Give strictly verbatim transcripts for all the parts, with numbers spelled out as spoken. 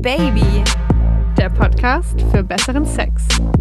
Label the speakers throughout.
Speaker 1: Baby, der Podcast für besseren Sex.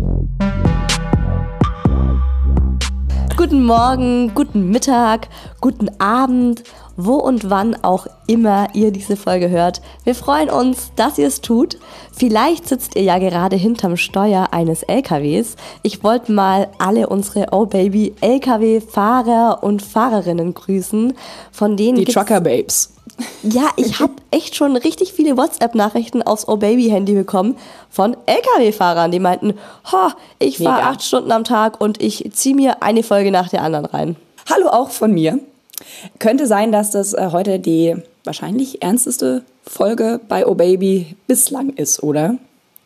Speaker 2: Guten Morgen, guten Mittag, guten Abend, wo und wann auch immer ihr diese Folge hört. Wir freuen uns, dass ihr es tut. Vielleicht sitzt ihr ja gerade hinterm Steuer eines L K Ws. Ich wollte mal alle unsere Oh Baby L K W-Fahrer und Fahrerinnen grüßen. Von denen
Speaker 3: Die Trucker-Babes.
Speaker 2: Ja, ich habe echt schon richtig viele WhatsApp-Nachrichten aufs Oh Baby-Handy bekommen von L K W-Fahrern, die meinten, ho, ich fahre acht Stunden am Tag und ich ziehe mir eine Folge nach der anderen rein.
Speaker 3: Hallo auch von mir. Könnte sein, dass das äh, heute die wahrscheinlich ernsteste Folge bei Oh Baby bislang ist, oder?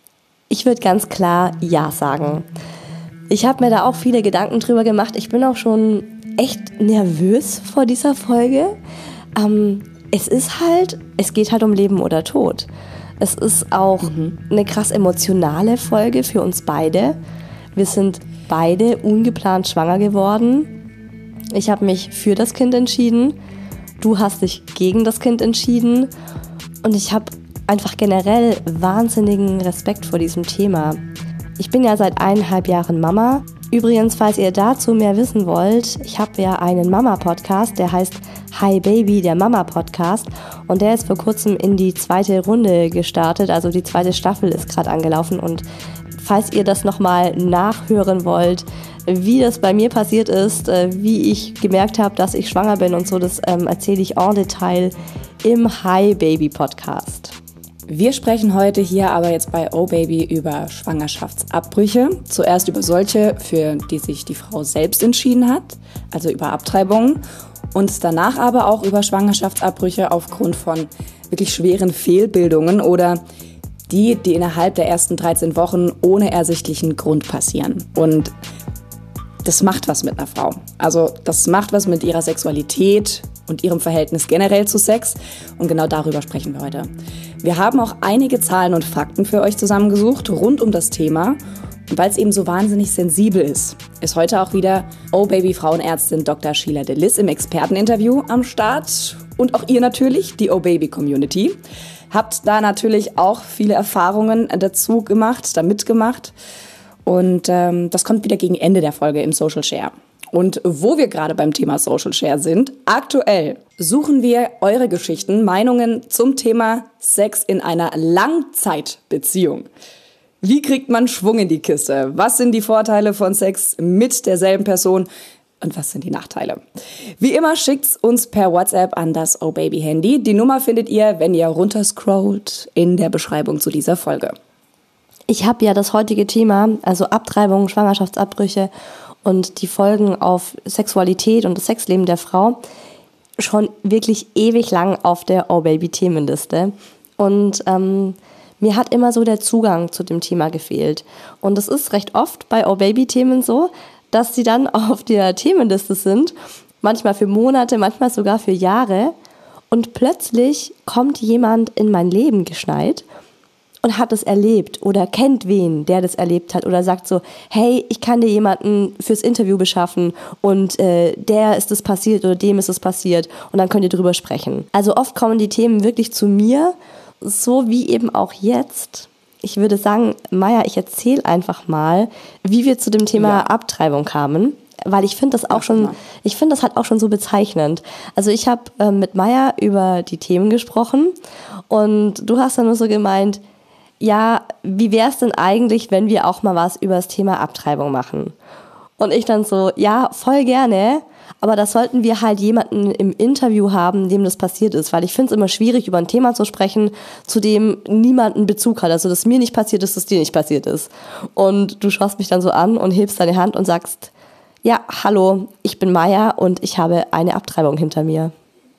Speaker 2: Ich würde ganz klar Ja sagen. Ich habe mir da auch viele Gedanken drüber gemacht. Ich bin auch schon echt nervös vor dieser Folge. Ähm, es ist halt, es geht halt um Leben oder Tod. Es ist auch mhm. eine krass emotionale Folge für uns beide. Wir sind beide ungeplant schwanger geworden. Ich habe mich für das Kind entschieden. Du hast dich gegen das Kind entschieden. Und ich habe einfach generell wahnsinnigen Respekt vor diesem Thema. Ich bin ja seit eineinhalb Jahren Mama. Übrigens, falls ihr dazu mehr wissen wollt, ich habe ja einen Mama-Podcast, der heißt Hi Baby, der Mama-Podcast. Und der ist vor kurzem in die zweite Runde gestartet, also die zweite Staffel ist gerade angelaufen. Und falls ihr das nochmal nachhören wollt, wie das bei mir passiert ist, wie ich gemerkt habe, dass ich schwanger bin und so, das ähm, erzähle ich en Detail im Hi Baby Podcast.
Speaker 3: Wir sprechen heute hier aber jetzt bei Oh Baby über Schwangerschaftsabbrüche. Zuerst über solche, für die sich die Frau selbst entschieden hat, also über Abtreibungen. Und danach aber auch über Schwangerschaftsabbrüche aufgrund von wirklich schweren Fehlbildungen oder die, die innerhalb der ersten dreizehn Wochen ohne ersichtlichen Grund passieren. Und das macht was mit einer Frau. Also das macht was mit ihrer Sexualität und ihrem Verhältnis generell zu Sex. Und genau darüber sprechen wir heute. Wir haben auch einige Zahlen und Fakten für euch zusammengesucht rund um das Thema. Und weil es eben so wahnsinnig sensibel ist, ist heute auch wieder Oh Baby Frauenärztin Doktor Sheila de Lis im Experteninterview am Start. Und auch ihr natürlich, die Oh Baby Community. Habt da natürlich auch viele Erfahrungen dazu gemacht, da mitgemacht. Und ähm, das kommt wieder gegen Ende der Folge im Social Share. Und wo wir gerade beim Thema Social Share sind, aktuell suchen wir eure Geschichten, Meinungen zum Thema Sex in einer Langzeitbeziehung. Wie kriegt man Schwung in die Kiste? Was sind die Vorteile von Sex mit derselben Person? Und was sind die Nachteile? Wie immer schickt's uns per WhatsApp an das Oh Baby Handy. Die Nummer findet ihr, wenn ihr runterscrollt, in der Beschreibung zu dieser Folge.
Speaker 2: Ich habe ja das heutige Thema, also Abtreibung, Schwangerschaftsabbrüche und die Folgen auf Sexualität und das Sexleben der Frau, schon wirklich ewig lang auf der Oh Baby Themenliste. Und ähm, mir hat immer so der Zugang zu dem Thema gefehlt. Und es ist recht oft bei Oh Baby Themen so, dass sie dann auf der Themenliste sind, manchmal für Monate, manchmal sogar für Jahre. Und plötzlich kommt jemand in mein Leben geschneit und hat es erlebt oder kennt wen, der das erlebt hat oder sagt so, hey, ich kann dir jemanden fürs Interview beschaffen und äh, der ist es passiert oder dem ist es passiert und dann könnt ihr drüber sprechen. Also oft kommen die Themen wirklich zu mir, so wie eben auch jetzt. Ich würde sagen, Maja, ich erzähle einfach mal, wie wir zu dem Thema ja. Abtreibung kamen, weil ich finde das auch schon, ich finde das halt auch schon so bezeichnend. Also ich habe äh, mit Maja über die Themen gesprochen und du hast dann nur so gemeint, ja, wie wäre es denn eigentlich, wenn wir auch mal was über das Thema Abtreibung machen? Und ich dann so, ja, voll gerne, aber da sollten wir halt jemanden im Interview haben, dem das passiert ist, weil ich finde es immer schwierig, über ein Thema zu sprechen, zu dem niemand einen Bezug hat, also dass mir nicht passiert ist, dass dir nicht passiert ist. Und du schaust mich dann so an und hebst deine Hand und sagst, ja, hallo, ich bin Maja und ich habe eine Abtreibung hinter mir.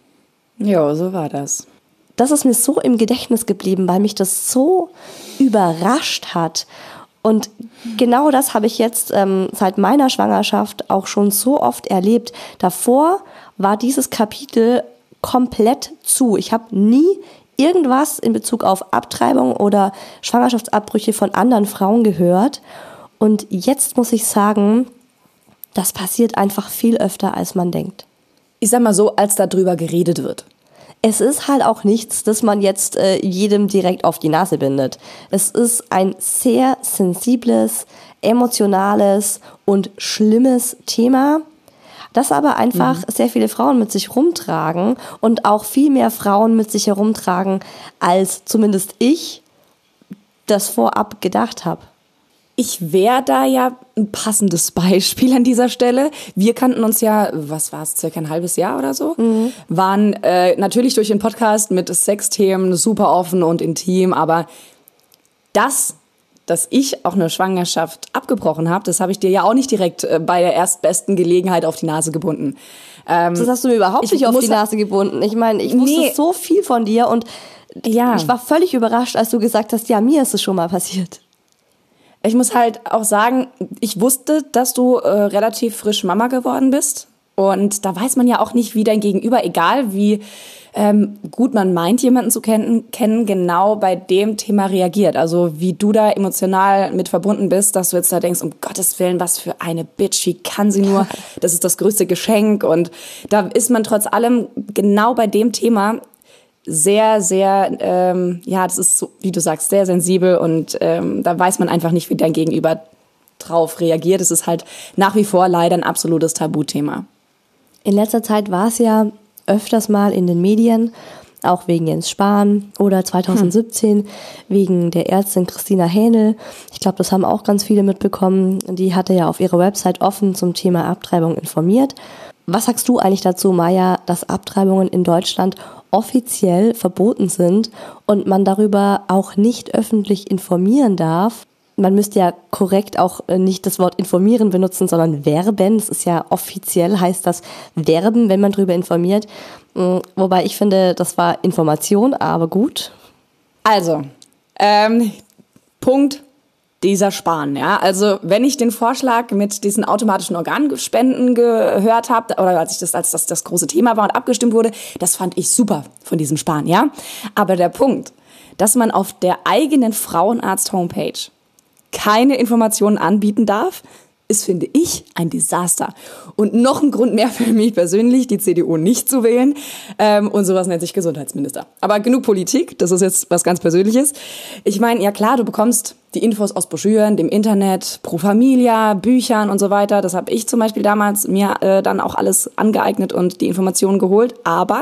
Speaker 3: Ja, so war das.
Speaker 2: Das ist mir so im Gedächtnis geblieben, weil mich das so überrascht hat. Und genau das habe ich jetzt ähm, seit meiner Schwangerschaft auch schon so oft erlebt. Davor war dieses Kapitel komplett zu. Ich habe nie irgendwas in Bezug auf Abtreibung oder Schwangerschaftsabbrüche von anderen Frauen gehört. Und jetzt muss ich sagen, das passiert einfach viel öfter, als man denkt.
Speaker 3: Ich sag mal so, als da drüber geredet wird.
Speaker 2: es ist halt auch nichts, das man jetzt äh, jedem direkt auf die Nase bindet. Es ist ein sehr sensibles, emotionales und schlimmes Thema, das aber einfach mhm. sehr viele Frauen mit sich rumtragen und auch viel mehr Frauen mit sich herumtragen, als zumindest ich das vorab gedacht habe.
Speaker 3: Ich wäre da ja ein passendes Beispiel an dieser Stelle. Wir kannten uns ja, was war es, circa ein halbes Jahr oder so, mhm. waren äh, natürlich durch den Podcast mit Sexthemen super offen und intim, aber das, dass ich auch eine Schwangerschaft abgebrochen habe, das habe ich dir ja auch nicht direkt äh, bei der erstbesten Gelegenheit auf die Nase gebunden.
Speaker 2: Ähm, das hast du mir überhaupt nicht auf die Nase gebunden. Ich meine, ich wusste nee. so viel von dir und ja. ich war völlig überrascht, als du gesagt hast, ja, mir ist es schon mal passiert.
Speaker 3: Ich muss halt auch sagen, ich wusste, dass du äh, relativ frisch Mama geworden bist. Und da weiß man ja auch nicht, wie dein Gegenüber, egal wie ähm, gut man meint, jemanden zu kennen, kennen, genau bei dem Thema reagiert. Also wie du da emotional mit verbunden bist, dass du jetzt da denkst, um Gottes Willen, was für eine Bitch, wie kann sie nur, das ist das größte Geschenk. Und da ist man trotz allem genau bei dem Thema sehr, sehr, ähm, ja, das ist so, wie du sagst, sehr sensibel und ähm, da weiß man einfach nicht, wie dein Gegenüber drauf reagiert. Es ist halt nach wie vor leider ein absolutes Tabuthema.
Speaker 2: In letzter Zeit war es ja öfters mal in den Medien, auch wegen Jens Spahn oder zwanzig siebzehn hm. wegen der Ärztin Christina Hähnel. Ich glaube, das haben auch ganz viele mitbekommen. Die hatte ja auf ihrer Website offen zum Thema Abtreibung informiert. Was sagst du eigentlich dazu, Maja, dass Abtreibungen in Deutschland offiziell verboten sind und man darüber auch nicht öffentlich informieren darf? Man müsste ja korrekt auch nicht das Wort informieren benutzen, sondern werben. Das ist ja offiziell, heißt das werben, wenn man darüber informiert. Wobei ich finde, das war Information, aber gut.
Speaker 3: Also, ähm, Punkt. Dieser Spahn, ja. Also wenn ich den Vorschlag mit diesen automatischen Organspenden gehört habe, oder als ich das als das das große Thema war und abgestimmt wurde, das fand ich super von diesem Spahn, ja. Aber der Punkt, dass man auf der eigenen Frauenarzt-Homepage keine Informationen anbieten darf, ist, finde ich, ein Desaster. Und noch ein Grund mehr für mich persönlich, die C D U nicht zu wählen. Ähm, und sowas nennt sich Gesundheitsminister. Aber genug Politik, das ist jetzt was ganz Persönliches. Ich meine, ja klar, du bekommst die Infos aus Broschüren, dem Internet, Pro Familia, Büchern und so weiter. Das habe ich zum Beispiel damals mir äh, dann auch alles angeeignet und die Informationen geholt. Aber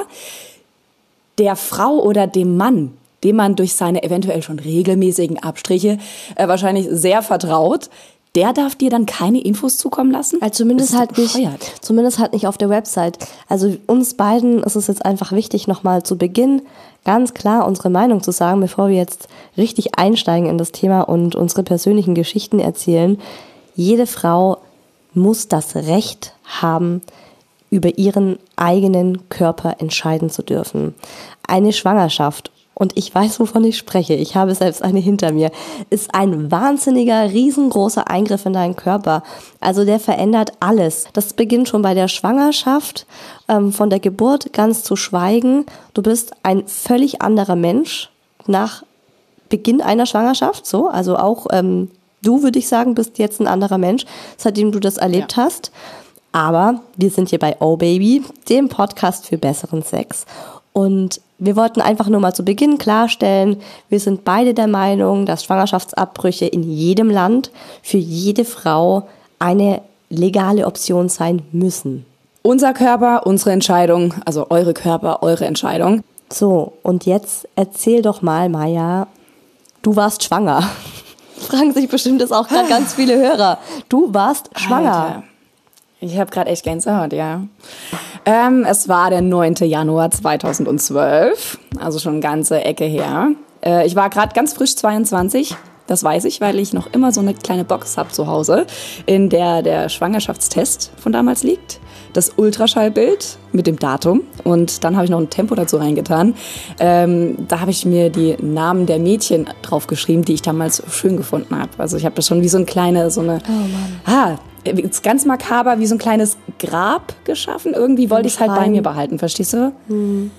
Speaker 3: der Frau oder dem Mann, dem man durch seine eventuell schon regelmäßigen Abstriche äh, wahrscheinlich sehr vertraut, der darf dir dann keine Infos zukommen lassen?
Speaker 2: Also zumindest halt nicht, zumindest halt nicht auf der Website. Also uns beiden ist es jetzt einfach wichtig, nochmal zu Beginn ganz klar unsere Meinung zu sagen, bevor wir jetzt richtig einsteigen in das Thema und unsere persönlichen Geschichten erzählen. Jede Frau muss das Recht haben, über ihren eigenen Körper entscheiden zu dürfen. Eine Schwangerschaft, und ich weiß, wovon ich spreche, ich habe selbst eine hinter mir, ist ein wahnsinniger, riesengroßer Eingriff in deinen Körper. Also der verändert alles. Das beginnt schon bei der Schwangerschaft, ähm, von der Geburt ganz zu schweigen. Du bist ein völlig anderer Mensch nach Beginn einer Schwangerschaft. So, also auch ähm, du, würde ich sagen, bist jetzt ein anderer Mensch, seitdem du das erlebt ja. hast. Aber wir sind hier bei Oh Baby, dem Podcast für besseren Sex. Und wir wollten einfach nur mal zu Beginn klarstellen, wir sind beide der Meinung, dass Schwangerschaftsabbrüche in jedem Land für jede Frau eine legale Option sein müssen.
Speaker 3: Unser Körper, unsere Entscheidung, also eure Körper, eure Entscheidung.
Speaker 2: So, und jetzt erzähl doch mal, Maja, du warst schwanger. Fragen sich bestimmt jetzt auch gerade ganz viele Hörer. Du warst schwanger.
Speaker 3: Alter. Ich habe gerade echt Gänsehaut, ja. Ähm, es war der neunte Januar zweitausendzwölf, also schon eine ganze Ecke her. Äh, ich war gerade ganz frisch zweiundzwanzig, das weiß ich, weil ich noch immer so eine kleine Box habe zu Hause, in der der Schwangerschaftstest von damals liegt, das Ultraschallbild mit dem Datum und dann habe ich noch ein Tempo dazu reingetan. Ähm, da habe ich mir die Namen der Mädchen draufgeschrieben, die ich damals schön gefunden habe. Also ich habe das schon wie so eine kleine, so eine...
Speaker 2: Oh Mann.
Speaker 3: Ah, ganz makaber, wie so ein kleines Grab geschaffen. Irgendwie wollte ich es halt bei mir behalten, verstehst du?
Speaker 2: Hm.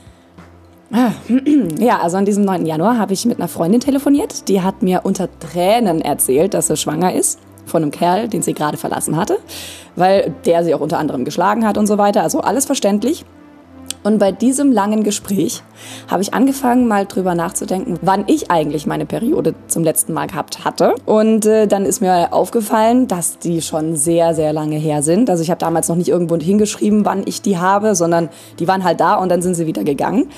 Speaker 3: Ja, also an diesem neunten Januar habe ich mit einer Freundin telefoniert. Die hat mir unter Tränen erzählt, dass sie schwanger ist von einem Kerl, den sie gerade verlassen hatte, weil der sie auch unter anderem geschlagen hat und so weiter. Also alles verständlich. Und bei diesem langen Gespräch habe ich angefangen, mal drüber nachzudenken, wann ich eigentlich meine Periode zum letzten Mal gehabt hatte. Und äh, dann ist mir aufgefallen, dass die schon sehr, sehr lange her sind. Also ich habe damals noch nicht irgendwo hingeschrieben, wann ich die habe, sondern die waren halt da und dann sind sie wieder gegangen.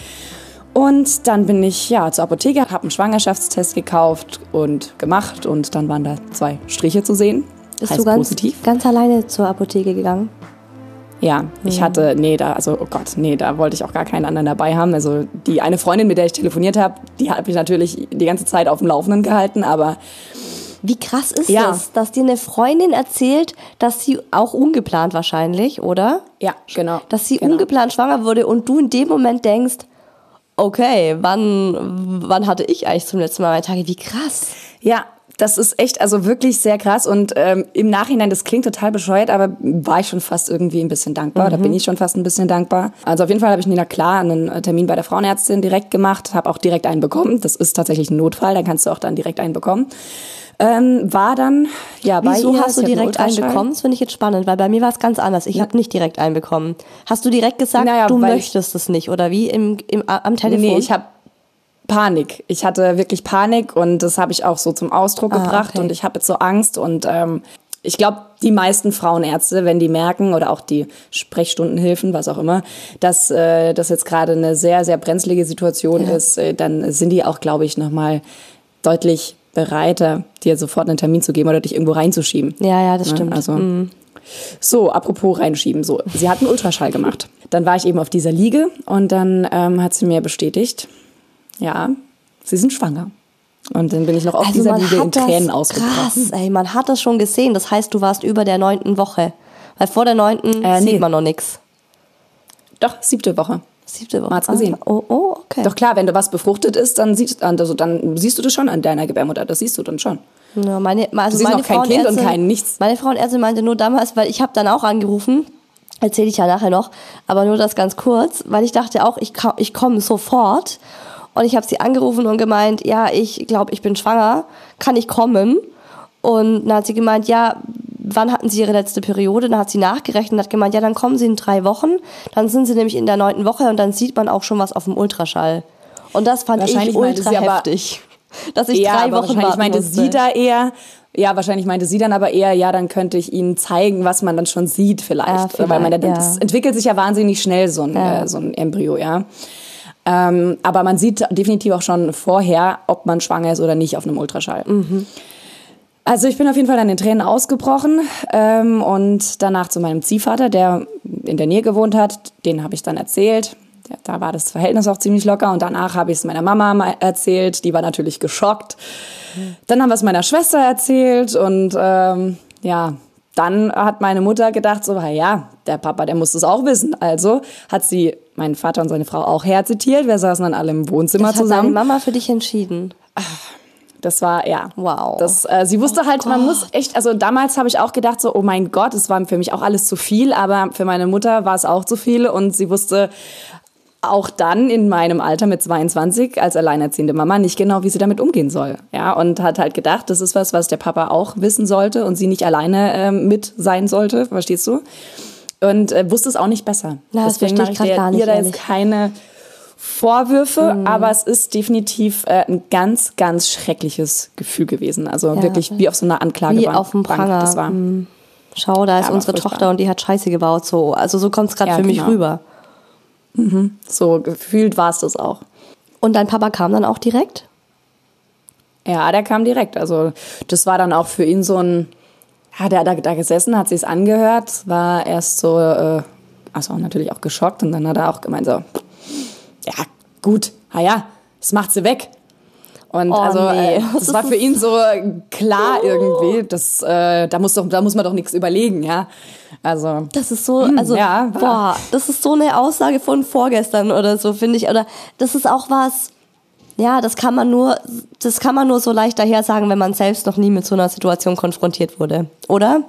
Speaker 3: Und dann bin ich ja zur Apotheke, habe einen Schwangerschaftstest gekauft und gemacht und dann waren da zwei Striche zu sehen.
Speaker 2: Bist
Speaker 3: heißt
Speaker 2: du ganz,
Speaker 3: positiv.
Speaker 2: ganz alleine zur Apotheke gegangen?
Speaker 3: Ja, ich hatte, nee, da, also, oh Gott, nee, da wollte ich auch gar keinen anderen dabei haben. Also, die eine Freundin, mit der ich telefoniert habe, die habe ich natürlich die ganze Zeit auf dem Laufenden gehalten, aber...
Speaker 2: Wie krass ist
Speaker 3: ja.
Speaker 2: das, dass dir eine Freundin erzählt, dass sie auch ungeplant wahrscheinlich, oder?
Speaker 3: Ja, genau.
Speaker 2: Dass sie
Speaker 3: genau.
Speaker 2: ungeplant schwanger wurde und du in dem Moment denkst, okay, wann, wann hatte ich eigentlich zum letzten Mal meine Tage? Wie krass.
Speaker 3: Ja, das ist echt, also wirklich sehr krass und ähm, im Nachhinein, das klingt total bescheuert, aber war ich schon fast irgendwie ein bisschen dankbar, mhm. da bin ich schon fast ein bisschen dankbar. Also auf jeden Fall habe ich mir, na klar, einen Termin bei der Frauenärztin direkt gemacht, habe auch direkt einen bekommen, das ist tatsächlich ein Notfall, dann kannst du auch dann direkt einen bekommen. Ähm, war dann, ja, bei
Speaker 2: Wieso
Speaker 3: ihr.
Speaker 2: hast du direkt einen bekommen? Das finde ich jetzt spannend, weil bei mir war es ganz anders. Ich ja. habe nicht direkt einen bekommen. Hast du direkt gesagt, naja, du möchtest es nicht, oder wie, im, im, am Telefon?
Speaker 3: Nee, ich habe Panik. Ich hatte wirklich Panik und das habe ich auch so zum Ausdruck ah, gebracht okay. und ich habe jetzt so Angst und ähm, ich glaube, die meisten Frauenärzte, wenn die merken oder auch die Sprechstundenhilfen, was auch immer, dass äh, das jetzt gerade eine sehr, sehr brenzlige Situation ja. ist, äh, dann sind die auch, glaube ich, nochmal deutlich bereiter, dir sofort einen Termin zu geben oder dich irgendwo reinzuschieben.
Speaker 2: Ja, ja, das ja, stimmt.
Speaker 3: Also
Speaker 2: mhm.
Speaker 3: So, apropos reinschieben. So, sie hat einen Ultraschall gemacht. Dann war ich eben auf dieser Liege und dann ähm, hat sie mir bestätigt, ja, sie sind schwanger. Und dann bin ich noch auf
Speaker 2: also
Speaker 3: dieser Liege in Tränen
Speaker 2: das,
Speaker 3: ausgebrochen.
Speaker 2: Krass, ey, man hat das schon gesehen. Das heißt, du warst über der neunten Woche. Weil vor der neunten
Speaker 3: äh,
Speaker 2: sieht
Speaker 3: nee.
Speaker 2: man noch nichts.
Speaker 3: Doch, siebte Woche.
Speaker 2: Siebte Woche.
Speaker 3: Man hat's gesehen.
Speaker 2: Ah, oh, oh, okay.
Speaker 3: Doch klar, wenn du was befruchtet ist, dann, siehst, also, dann siehst du das schon an deiner Gebärmutter. Das siehst du dann schon.
Speaker 2: Ja, meine, also
Speaker 3: du siehst
Speaker 2: meine
Speaker 3: noch kein Kind und kein nichts.
Speaker 2: Meine Frauenärztin meinte nur damals, weil ich habe dann auch angerufen, erzähle ich ja nachher noch, aber nur das ganz kurz, weil ich dachte auch, ich, ich komme sofort. Und ich habe sie angerufen und gemeint, ja, ich glaube, ich bin schwanger, kann ich kommen? Und dann hat sie gemeint, ja, wann hatten Sie Ihre letzte Periode? Dann hat sie nachgerechnet und hat gemeint, ja, dann kommen Sie in drei Wochen. Dann sind Sie nämlich in der neunten Woche und dann sieht man auch schon was auf dem Ultraschall. Und das fand ich ultra heftig, dass ich
Speaker 3: ja,
Speaker 2: drei
Speaker 3: aber
Speaker 2: Wochen
Speaker 3: wahrscheinlich meinte
Speaker 2: musste.
Speaker 3: sie da eher, ja, wahrscheinlich meinte sie dann aber eher, ja, dann könnte ich Ihnen zeigen, was man dann schon sieht vielleicht.
Speaker 2: Ja, vielleicht
Speaker 3: Weil man, das
Speaker 2: ja.
Speaker 3: entwickelt sich ja wahnsinnig schnell, so ein,
Speaker 2: ja.
Speaker 3: äh, so ein Embryo, ja. Ähm, aber man sieht definitiv auch schon vorher, ob man schwanger ist oder nicht auf einem Ultraschall.
Speaker 2: Mhm.
Speaker 3: Also ich bin auf jeden Fall dann in Tränen ausgebrochen ähm, und danach zu meinem Ziehvater, der in der Nähe gewohnt hat, den habe ich dann erzählt. Da war das Verhältnis auch ziemlich locker und danach habe ich es meiner Mama mal erzählt, die war natürlich geschockt. Dann haben wir es meiner Schwester erzählt und ähm, ja, dann hat meine Mutter gedacht so, ja, der Papa, der muss das auch wissen. Also hat sie meinen Vater und seine Frau auch herzitiert. Wir saßen dann alle im Wohnzimmer
Speaker 2: das
Speaker 3: zusammen.
Speaker 2: Hat deine Mama für dich entschieden?
Speaker 3: Das war, ja.
Speaker 2: Wow.
Speaker 3: Das, äh, sie wusste
Speaker 2: oh
Speaker 3: halt,
Speaker 2: Gott.
Speaker 3: man muss echt, also damals habe ich auch gedacht so, oh mein Gott, es war für mich auch alles zu viel, aber für meine Mutter war es auch zu viel und sie wusste auch dann in meinem Alter mit zweiundzwanzig als alleinerziehende Mama nicht genau, wie sie damit umgehen soll. Ja, und hat halt gedacht, das ist was, was der Papa auch wissen sollte und sie nicht alleine äh, mit sein sollte, verstehst du? Und äh, wusste es auch nicht besser.
Speaker 2: Na, das
Speaker 3: Deswegen mache ich der,
Speaker 2: gar nicht,
Speaker 3: ihr da
Speaker 2: ehrlich.
Speaker 3: jetzt keine Vorwürfe, mhm. aber es ist definitiv äh, ein ganz, ganz schreckliches Gefühl gewesen. Also
Speaker 2: ja,
Speaker 3: wirklich wie auf so einer Anklagebank.
Speaker 2: Wie auf dem Pranger.
Speaker 3: Das war,
Speaker 2: mhm. Schau, da ist
Speaker 3: ja,
Speaker 2: unsere
Speaker 3: furchtbar.
Speaker 2: Tochter und die hat Scheiße gebaut. So. Also so kommt es gerade
Speaker 3: ja,
Speaker 2: für
Speaker 3: genau.
Speaker 2: mich rüber.
Speaker 3: Mhm. So gefühlt war es das auch.
Speaker 2: Und dein Papa kam dann auch direkt?
Speaker 3: Ja, der kam direkt. Also das war dann auch für ihn so ein, ja, der hat da, da gesessen, hat sich's angehört, war erst so, äh, also natürlich auch geschockt und dann hat er auch gemeint so, ja gut, ah ja, das macht sie weg. Und
Speaker 2: oh,
Speaker 3: also
Speaker 2: nee.
Speaker 3: äh, das war für ihn so klar irgendwie, das, äh, da muss doch, da muss man doch nichts überlegen, ja. Also
Speaker 2: das ist so, also
Speaker 3: ja,
Speaker 2: boah, das ist so eine Aussage von vorgestern oder so, finde ich. Oder das ist auch was, ja, das kann man nur, das kann man nur so leicht daher sagen, wenn man selbst noch nie mit so einer Situation konfrontiert wurde, oder?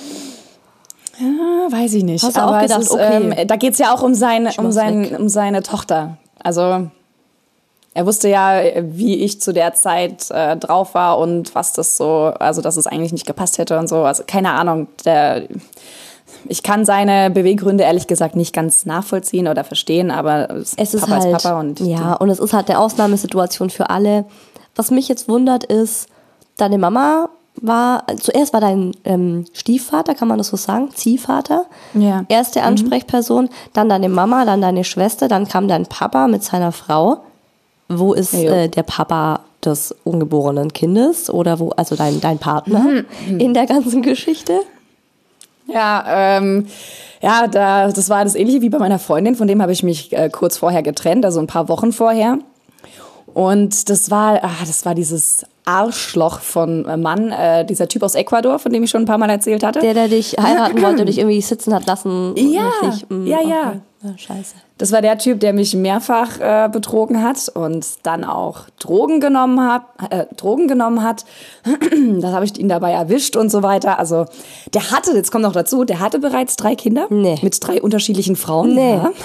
Speaker 3: Ja, weiß ich nicht.
Speaker 2: Hast du
Speaker 3: aber
Speaker 2: auch gedacht,
Speaker 3: es ist,
Speaker 2: okay.
Speaker 3: ähm, da geht's ja auch um seine, um, sein,
Speaker 2: weg.
Speaker 3: um seine Tochter. Also er wusste ja, wie ich zu der Zeit äh, drauf war und was das so, also dass es eigentlich nicht gepasst hätte und so. Also keine Ahnung, der, ich kann seine Beweggründe ehrlich gesagt nicht ganz nachvollziehen oder verstehen, aber
Speaker 2: es ist
Speaker 3: Papa
Speaker 2: halt,
Speaker 3: ist Papa. Und
Speaker 2: ja, und es ist halt eine Ausnahmesituation für alle. Was mich jetzt wundert ist, deine Mama war, zuerst war dein ähm, Stiefvater, kann man das so sagen, Ziehvater,
Speaker 3: ja.
Speaker 2: erste Ansprechperson, mhm. dann deine Mama, dann deine Schwester, dann kam dein Papa mit seiner Frau. Wo ist äh, der Papa des ungeborenen Kindes oder wo, also dein, dein Partner mhm. in der ganzen Geschichte?
Speaker 3: Ja, ähm, ja, da, das war das Ähnliche wie bei meiner Freundin, von dem habe ich mich äh, kurz vorher getrennt, also ein paar Wochen vorher. Und das war, ah, das war dieses Arschloch von äh, Mann, äh, dieser Typ aus Ecuador, von dem ich schon ein paar Mal erzählt hatte.
Speaker 2: Der, der dich heiraten wollte und dich irgendwie sitzen hat lassen.
Speaker 3: Ja,
Speaker 2: richtig, mh,
Speaker 3: ja,
Speaker 2: okay.
Speaker 3: ja.
Speaker 2: Oh, scheiße.
Speaker 3: Das war der Typ, der mich mehrfach äh, betrogen hat und dann auch Drogen genommen hat. Äh, Drogen genommen hat. Das habe ich ihn dabei erwischt und so weiter. Also der hatte, jetzt kommt noch dazu, der hatte bereits drei Kinder
Speaker 2: nee.
Speaker 3: mit drei unterschiedlichen Frauen.
Speaker 2: Nee.
Speaker 3: Ja.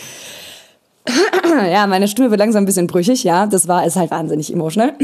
Speaker 3: Ja, meine Stimme wird langsam ein bisschen brüchig. Ja, das war ist halt wahnsinnig emotional.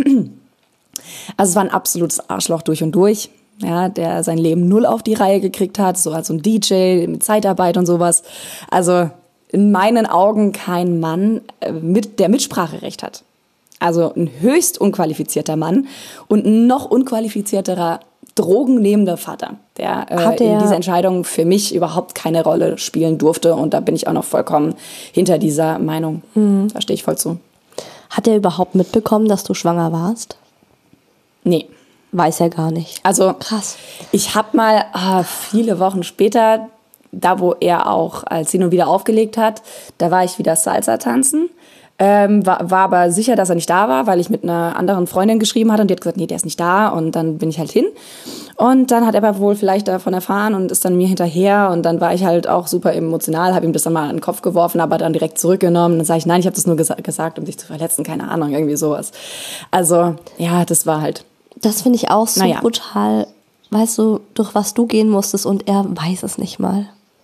Speaker 3: Also es war ein absolutes Arschloch durch und durch. Ja, der sein Leben null auf die Reihe gekriegt hat, so als so ein D J mit Zeitarbeit und sowas. Also in meinen Augen kein Mann, mit, der Mitspracherecht hat. Also ein höchst unqualifizierter Mann und ein noch unqualifizierterer drogennehmender Vater, der äh, in dieser Entscheidung für mich überhaupt keine Rolle spielen durfte. Und da bin ich auch noch vollkommen hinter dieser Meinung. Mhm. Da stehe ich voll zu.
Speaker 2: Hat er überhaupt mitbekommen, dass du schwanger warst?
Speaker 3: Nee.
Speaker 2: Weiß er gar nicht.
Speaker 3: Also
Speaker 2: krass.
Speaker 3: Ich habe mal ah, viele Wochen später, da wo er auch als hin und wieder aufgelegt hat, da war ich wieder Salsa tanzen. Ähm, war, war aber sicher, dass er nicht da war, weil ich mit einer anderen Freundin geschrieben hatte und die hat gesagt, nee, der ist nicht da und dann bin ich halt hin. Und dann hat er aber wohl vielleicht davon erfahren und ist dann mir hinterher und dann war ich halt auch super emotional, habe ihm das dann mal an den Kopf geworfen, aber dann direkt zurückgenommen. Dann sage ich, nein, ich habe das nur gesa- gesagt, um dich zu verletzen, keine Ahnung, irgendwie sowas. Also ja, das war halt...
Speaker 2: Das finde ich auch so
Speaker 3: naja.
Speaker 2: brutal, weißt du, durch was du gehen musstest und er weiß es nicht mal.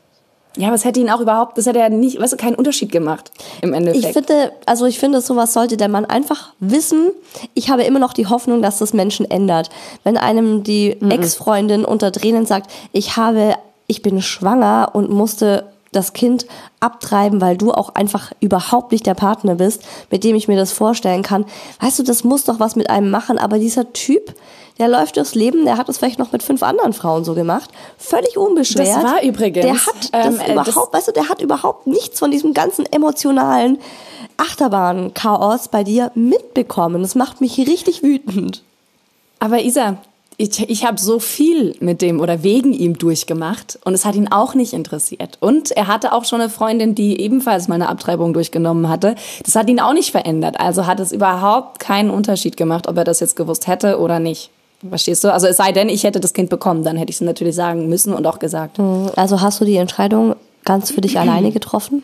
Speaker 3: Ja, aber es hätte ihn auch überhaupt, das hätte ja nicht, weißt du, keinen Unterschied gemacht im Endeffekt.
Speaker 2: Ich finde, also ich finde, sowas sollte der Mann einfach wissen. Ich habe immer noch die Hoffnung, dass das Menschen ändert. Wenn einem die mhm. Ex-Freundin unter Tränen sagt, ich habe, ich bin schwanger und musste das Kind abtreiben, weil du auch einfach überhaupt nicht der Partner bist, mit dem ich mir das vorstellen kann. Weißt du, das muss doch was mit einem machen, aber dieser Typ, der läuft durchs Leben, der hat das vielleicht noch mit fünf anderen Frauen so gemacht, völlig unbeschwert.
Speaker 3: Das war übrigens.
Speaker 2: Der hat das ähm, überhaupt, das weißt du, der hat überhaupt nichts von diesem ganzen emotionalen Achterbahn-Chaos bei dir mitbekommen. Das macht mich richtig wütend.
Speaker 3: Aber Isa, ich, ich habe so viel mit dem oder wegen ihm durchgemacht und es hat ihn auch nicht interessiert. Und er hatte auch schon eine Freundin, die ebenfalls mal eine Abtreibung durchgenommen hatte. Das hat ihn auch nicht verändert. Also hat es überhaupt keinen Unterschied gemacht, ob er das jetzt gewusst hätte oder nicht. Verstehst du? Also es sei denn, ich hätte das Kind bekommen, dann hätte ich es natürlich sagen müssen und auch gesagt.
Speaker 2: Also hast du die Entscheidung ganz für dich alleine getroffen?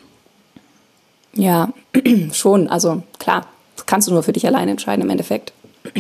Speaker 3: Ja, schon. Also klar, das kannst du nur für dich alleine entscheiden im Endeffekt.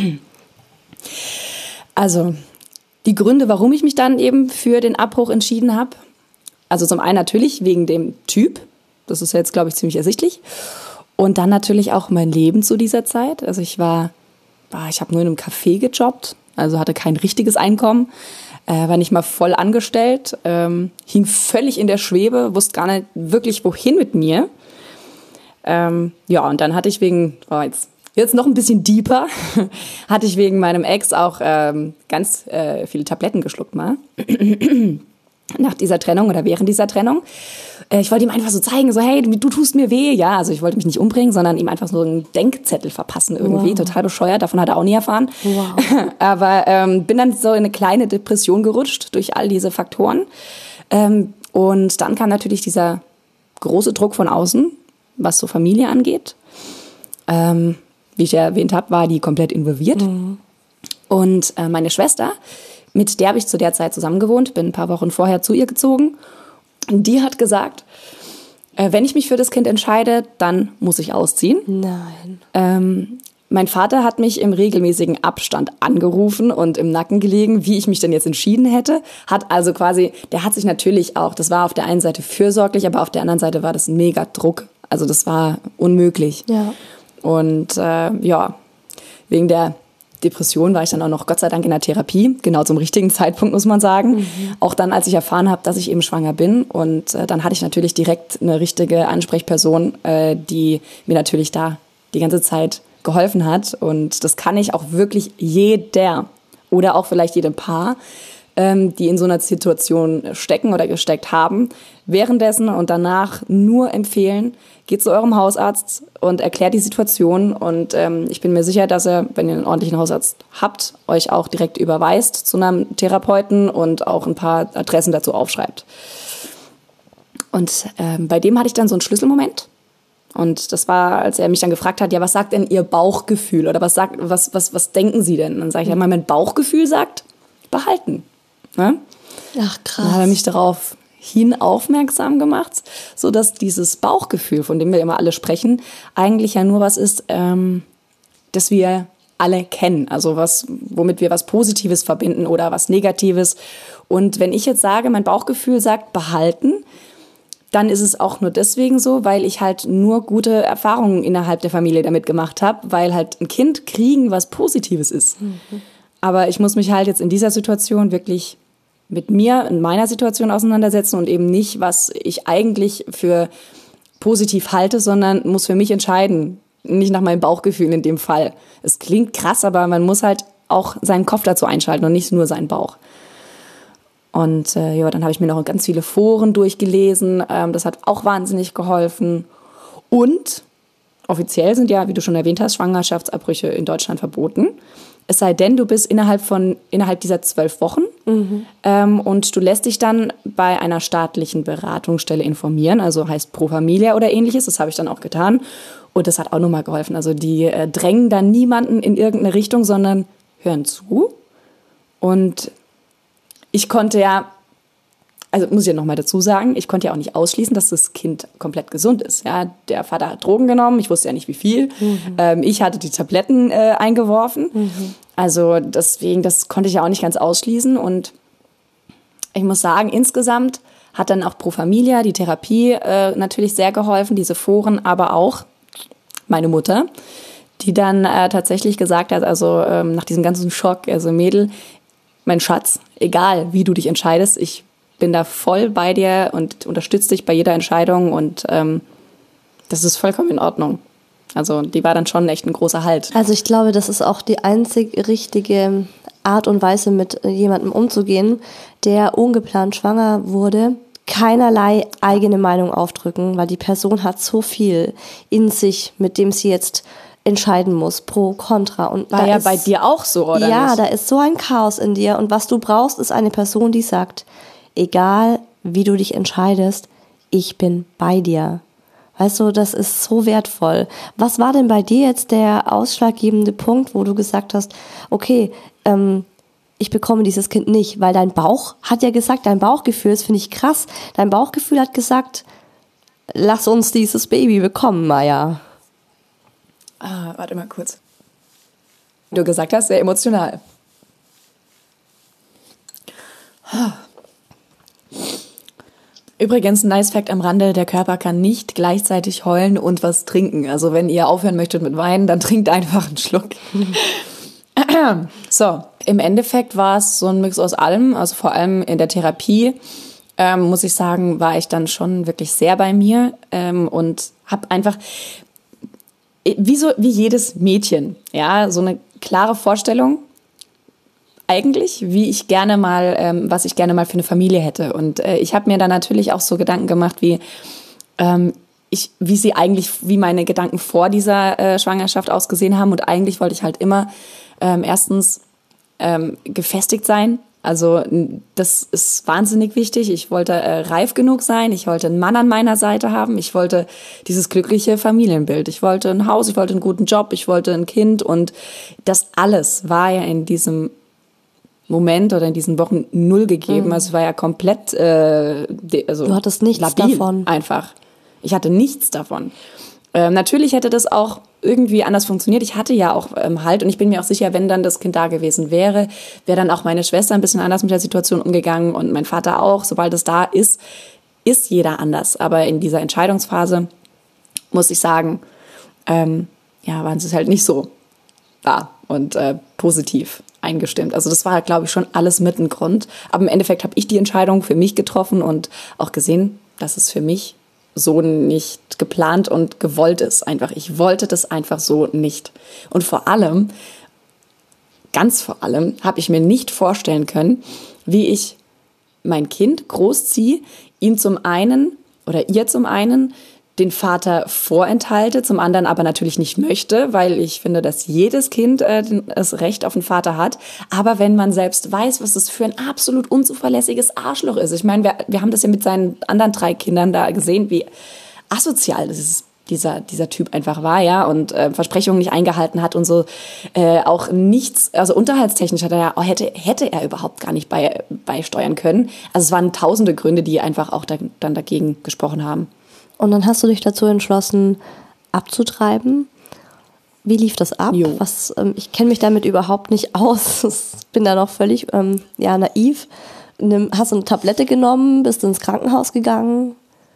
Speaker 3: Also die Gründe, warum ich mich dann eben für den Abbruch entschieden habe, also zum einen natürlich wegen dem Typ, das ist jetzt, glaube ich, ziemlich ersichtlich. Und dann natürlich auch mein Leben zu dieser Zeit. Also ich war, ich habe nur in einem Café gejobbt, also hatte kein richtiges Einkommen, äh, war nicht mal voll angestellt, ähm, hing völlig in der Schwebe, wusste gar nicht wirklich, wohin mit mir. Ähm, ja, und dann hatte ich wegen, oh, jetzt, jetzt noch ein bisschen deeper, hatte ich wegen meinem Ex auch ähm, ganz äh, viele Tabletten geschluckt mal. Nach dieser Trennung oder während dieser Trennung. Äh, ich wollte ihm einfach so zeigen, so hey, du tust mir weh. Ja, also ich wollte mich nicht umbringen, sondern ihm einfach so einen Denkzettel verpassen irgendwie. Wow. Total bescheuert, davon hat er auch nie erfahren.
Speaker 2: Wow.
Speaker 3: Aber ähm, bin dann so in eine kleine Depression gerutscht durch all diese Faktoren. Ähm, und dann kam natürlich dieser große Druck von außen, was so Familie angeht. Ähm, wie ich ja erwähnt habe, war die komplett involviert. Mhm. Und äh, meine Schwester, mit der habe ich zu der Zeit zusammengewohnt, bin ein paar Wochen vorher zu ihr gezogen. Und die hat gesagt, äh, wenn ich mich für das Kind entscheide, dann muss ich ausziehen.
Speaker 2: Nein.
Speaker 3: Ähm, mein Vater hat mich im regelmäßigen Abstand angerufen und im Nacken gelegen, wie ich mich denn jetzt entschieden hätte. Hat also quasi, der hat sich natürlich auch, das war auf der einen Seite fürsorglich, aber auf der anderen Seite war das ein mega Druck. Also das war unmöglich.
Speaker 2: Ja.
Speaker 3: Und äh, ja, wegen der Depression war ich dann auch noch Gott sei Dank in der Therapie, genau zum richtigen Zeitpunkt, muss man sagen. Mhm. Auch dann, als ich erfahren habe, dass ich eben schwanger bin. Und äh, dann hatte ich natürlich direkt eine richtige Ansprechperson, äh, die mir natürlich da die ganze Zeit geholfen hat. Und das kann ich auch wirklich jeder oder auch vielleicht jedem Paar, ähm, die in so einer Situation stecken oder gesteckt haben, währenddessen und danach nur empfehlen, geht zu eurem Hausarzt und erklärt die Situation. Und ähm, ich bin mir sicher, dass er, wenn ihr einen ordentlichen Hausarzt habt, euch auch direkt überweist zu einem Therapeuten und auch ein paar Adressen dazu aufschreibt. Und ähm, bei dem hatte ich dann so einen Schlüsselmoment. Und das war, als er mich dann gefragt hat, ja, was sagt denn Ihr Bauchgefühl? Oder was sagt, was, was, was denken Sie denn? Und dann sage ich, ja, mein Bauchgefühl sagt, behalten. Ne?
Speaker 2: Ach, krass.
Speaker 3: Dann hat er mich darauf hin aufmerksam gemacht, so dass dieses Bauchgefühl, von dem wir immer alle sprechen, eigentlich ja nur was ist, ähm, das wir alle kennen. Also was, womit wir was Positives verbinden oder was Negatives. Und wenn ich jetzt sage, mein Bauchgefühl sagt behalten, dann ist es auch nur deswegen so, weil ich halt nur gute Erfahrungen innerhalb der Familie damit gemacht habe, weil halt ein Kind kriegen was Positives ist. Mhm. Aber ich muss mich halt jetzt in dieser Situation wirklich mit mir in meiner Situation auseinandersetzen und eben nicht, was ich eigentlich für positiv halte, sondern muss für mich entscheiden, nicht nach meinem Bauchgefühl in dem Fall. Es klingt krass, aber man muss halt auch seinen Kopf dazu einschalten und nicht nur seinen Bauch. Und äh, ja, dann habe ich mir noch ganz viele Foren durchgelesen. Ähm, das hat auch wahnsinnig geholfen. Und offiziell sind ja, wie du schon erwähnt hast, Schwangerschaftsabbrüche in Deutschland verboten. Es sei denn, du bist innerhalb von innerhalb dieser zwölf Wochen mhm. ähm, und du lässt dich dann bei einer staatlichen Beratungsstelle informieren, also heißt Pro Familia oder ähnliches. Das habe ich dann auch getan und das hat auch nochmal geholfen. Also die äh, drängen dann niemanden in irgendeine Richtung, sondern hören zu. Und ich konnte ja, also muss ich ja nochmal dazu sagen, ich konnte ja auch nicht ausschließen, dass das Kind komplett gesund ist. Ja, der Vater hat Drogen genommen, ich wusste ja nicht wie viel. Mhm. Ähm, ich hatte die Tabletten äh, eingeworfen. Mhm. Also deswegen, das konnte ich ja auch nicht ganz ausschließen. Und ich muss sagen, insgesamt hat dann auch Pro Familia, die Therapie, äh, natürlich sehr geholfen, diese Foren, aber auch meine Mutter, die dann äh, tatsächlich gesagt hat, also ähm, nach diesem ganzen Schock, also Mädel, mein Schatz, egal wie du dich entscheidest, ich bin da voll bei dir und unterstütze dich bei jeder Entscheidung und ähm, das ist vollkommen in Ordnung. Also die war dann schon echt ein großer Halt.
Speaker 2: Also ich glaube, das ist auch die einzig richtige Art und Weise, mit jemandem umzugehen, der ungeplant schwanger wurde. Keinerlei eigene Meinung aufdrücken, weil die Person hat so viel in sich, mit dem sie jetzt entscheiden muss, pro, contra. Und
Speaker 3: war
Speaker 2: da
Speaker 3: ja
Speaker 2: ist,
Speaker 3: bei dir auch so, oder
Speaker 2: ja,
Speaker 3: nicht?
Speaker 2: Da ist so ein Chaos in dir und was du brauchst, ist eine Person, die sagt, egal wie du dich entscheidest, ich bin bei dir. Weißt du, das ist so wertvoll. Was war denn bei dir jetzt der ausschlaggebende Punkt, wo du gesagt hast, okay, ähm, ich bekomme dieses Kind nicht, weil dein Bauch hat ja gesagt, dein Bauchgefühl, das finde ich krass, dein Bauchgefühl hat gesagt, lass uns dieses Baby bekommen, Maya.
Speaker 3: Ah, warte mal kurz. Wie du gesagt hast, sehr emotional. Übrigens, ein nice Fact am Rande, der Körper kann nicht gleichzeitig heulen und was trinken. Also wenn ihr aufhören möchtet mit Weinen, dann trinkt einfach einen Schluck. So, im Endeffekt war es so ein Mix aus allem. Also vor allem in der Therapie, ähm, muss ich sagen, war ich dann schon wirklich sehr bei mir ähm, und habe einfach, wie, so, wie jedes Mädchen, ja, so eine klare Vorstellung, eigentlich, wie ich gerne mal, ähm, was ich gerne mal für eine Familie hätte. Und äh, ich habe mir dann natürlich auch so Gedanken gemacht, wie ähm, ich, wie sie eigentlich, wie meine Gedanken vor dieser äh, Schwangerschaft ausgesehen haben. Und eigentlich wollte ich halt immer ähm, erstens ähm, gefestigt sein. Also das ist wahnsinnig wichtig. Ich wollte äh, reif genug sein. Ich wollte einen Mann an meiner Seite haben. Ich wollte dieses glückliche Familienbild. Ich wollte ein Haus. Ich wollte einen guten Job. Ich wollte ein Kind. Und das alles war ja in diesem Moment oder in diesen Wochen null gegeben. Mhm. Also es war ja komplett äh, de, also
Speaker 2: du hattest nichts
Speaker 3: labil,
Speaker 2: davon.
Speaker 3: Einfach. Ich hatte nichts davon. Ähm, natürlich hätte das auch irgendwie anders funktioniert. Ich hatte ja auch ähm, Halt und ich bin mir auch sicher, wenn dann das Kind da gewesen wäre, wäre dann auch meine Schwester ein bisschen anders mit der Situation umgegangen und mein Vater auch. Sobald es da ist, ist jeder anders. Aber in dieser Entscheidungsphase muss ich sagen, ähm, ja, waren sie es halt nicht so. da und äh, positiv eingestimmt. Also das war halt, glaube ich, schon alles mit ein Grund. Aber im Endeffekt habe ich die Entscheidung für mich getroffen und auch gesehen, dass es für mich so nicht geplant und gewollt ist. Einfach, ich wollte das einfach so nicht. Und vor allem, ganz vor allem, habe ich mir nicht vorstellen können, wie ich mein Kind großziehe, ihm zum einen oder ihr zum einen den Vater vorenthalte, zum anderen aber natürlich nicht möchte, weil ich finde, dass jedes Kind äh, das Recht auf einen Vater hat. Aber wenn man selbst weiß, was das für ein absolut unzuverlässiges Arschloch ist. Ich meine, wir, wir haben das ja mit seinen anderen drei Kindern da gesehen, wie asozial das ist. Dieser, dieser Typ einfach war, ja, und äh, Versprechungen nicht eingehalten hat und so, äh, auch nichts, also unterhaltstechnisch hat er ja, oh, hätte, hätte er überhaupt gar nicht bei, beisteuern können. Also es waren tausende Gründe, die einfach auch da, dann dagegen gesprochen haben.
Speaker 2: Und dann hast du dich dazu entschlossen, abzutreiben. Wie lief das ab?
Speaker 3: Jo.
Speaker 2: Was, ähm, ich kenne mich damit überhaupt nicht aus. Ich bin da noch völlig ähm, ja, naiv. Nimm, hast du eine Tablette genommen, bist ins Krankenhaus gegangen?